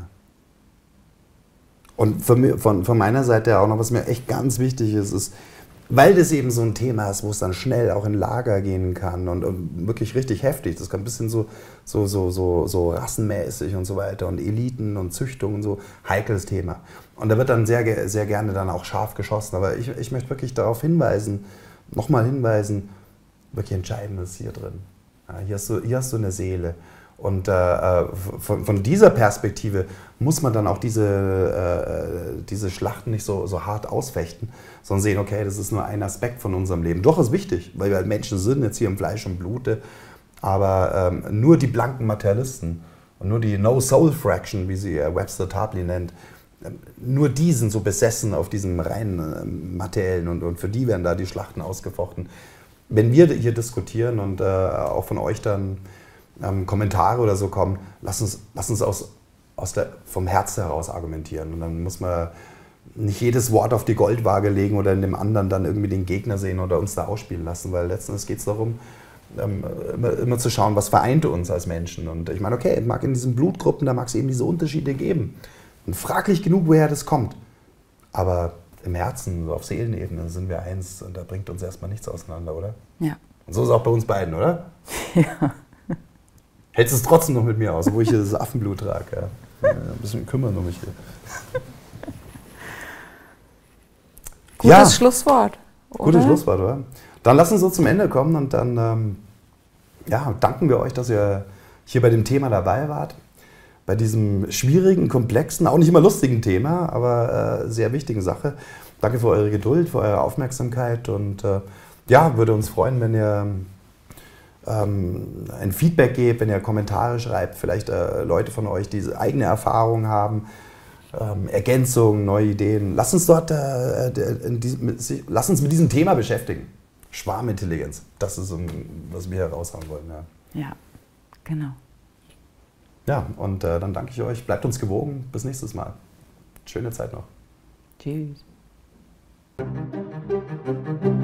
Und von meiner Seite auch noch, was mir echt ganz wichtig ist, weil das eben so ein Thema ist, wo es dann schnell auch in Lager gehen kann und wirklich richtig heftig. Das kann ein bisschen so rassenmäßig und so weiter und Eliten und Züchtung und so, heikles Thema. Und da wird dann sehr, sehr gerne dann auch scharf geschossen. Aber ich möchte wirklich darauf hinweisen, nochmal hinweisen, wirklich Entscheidendes hier drin. Ja, hier hast du eine Seele. Und von dieser Perspektive muss man dann auch diese Schlachten nicht so hart ausfechten, sondern sehen, okay, das ist nur ein Aspekt von unserem Leben. Doch, ist wichtig, weil wir halt Menschen sind, jetzt hier im Fleisch und Blute, aber nur die blanken Materialisten und nur die No-Soul-Fraction, wie sie Webster Tarpley nennt, nur die sind so besessen auf diesem reinen Materiellen und für die werden da die Schlachten ausgefochten. Wenn wir hier diskutieren und auch von euch dann Kommentare oder so kommen, lass uns vom Herz heraus argumentieren. Und dann muss man nicht jedes Wort auf die Goldwaage legen oder in dem anderen dann irgendwie den Gegner sehen oder uns da ausspielen lassen, weil letztendlich geht es darum, immer zu schauen, was vereint uns als Menschen. Und ich meine, okay, mag in diesen Blutgruppen, da mag es eben diese Unterschiede geben. Und fraglich genug, woher das kommt. Aber im Herzen, so auf Seelenebene, sind wir eins und da bringt uns erstmal nichts auseinander, oder? Ja. Und so ist es auch bei uns beiden, oder? Ja. Hältst du es trotzdem noch mit mir aus, wo ich hier das Affenblut trage? Ja. Ein bisschen kümmern um mich hier. Gutes Schlusswort. Oder? Gutes Schlusswort, oder? Dann lass uns so zum Ende kommen und dann danken wir euch, dass ihr hier bei dem Thema dabei wart. Bei diesem schwierigen, komplexen, auch nicht immer lustigen Thema, aber sehr wichtigen Sache. Danke für eure Geduld, für eure Aufmerksamkeit und würde uns freuen, wenn ihr ein Feedback gebt, wenn ihr Kommentare schreibt, vielleicht Leute von euch, die eigene Erfahrungen haben, Ergänzungen, neue Ideen. Lasst uns mit diesem Thema beschäftigen. Schwarmintelligenz, das ist, was wir hier raushauen wollen. Ja, genau. Ja, und dann danke ich euch. Bleibt uns gewogen. Bis nächstes Mal. Schöne Zeit noch. Tschüss.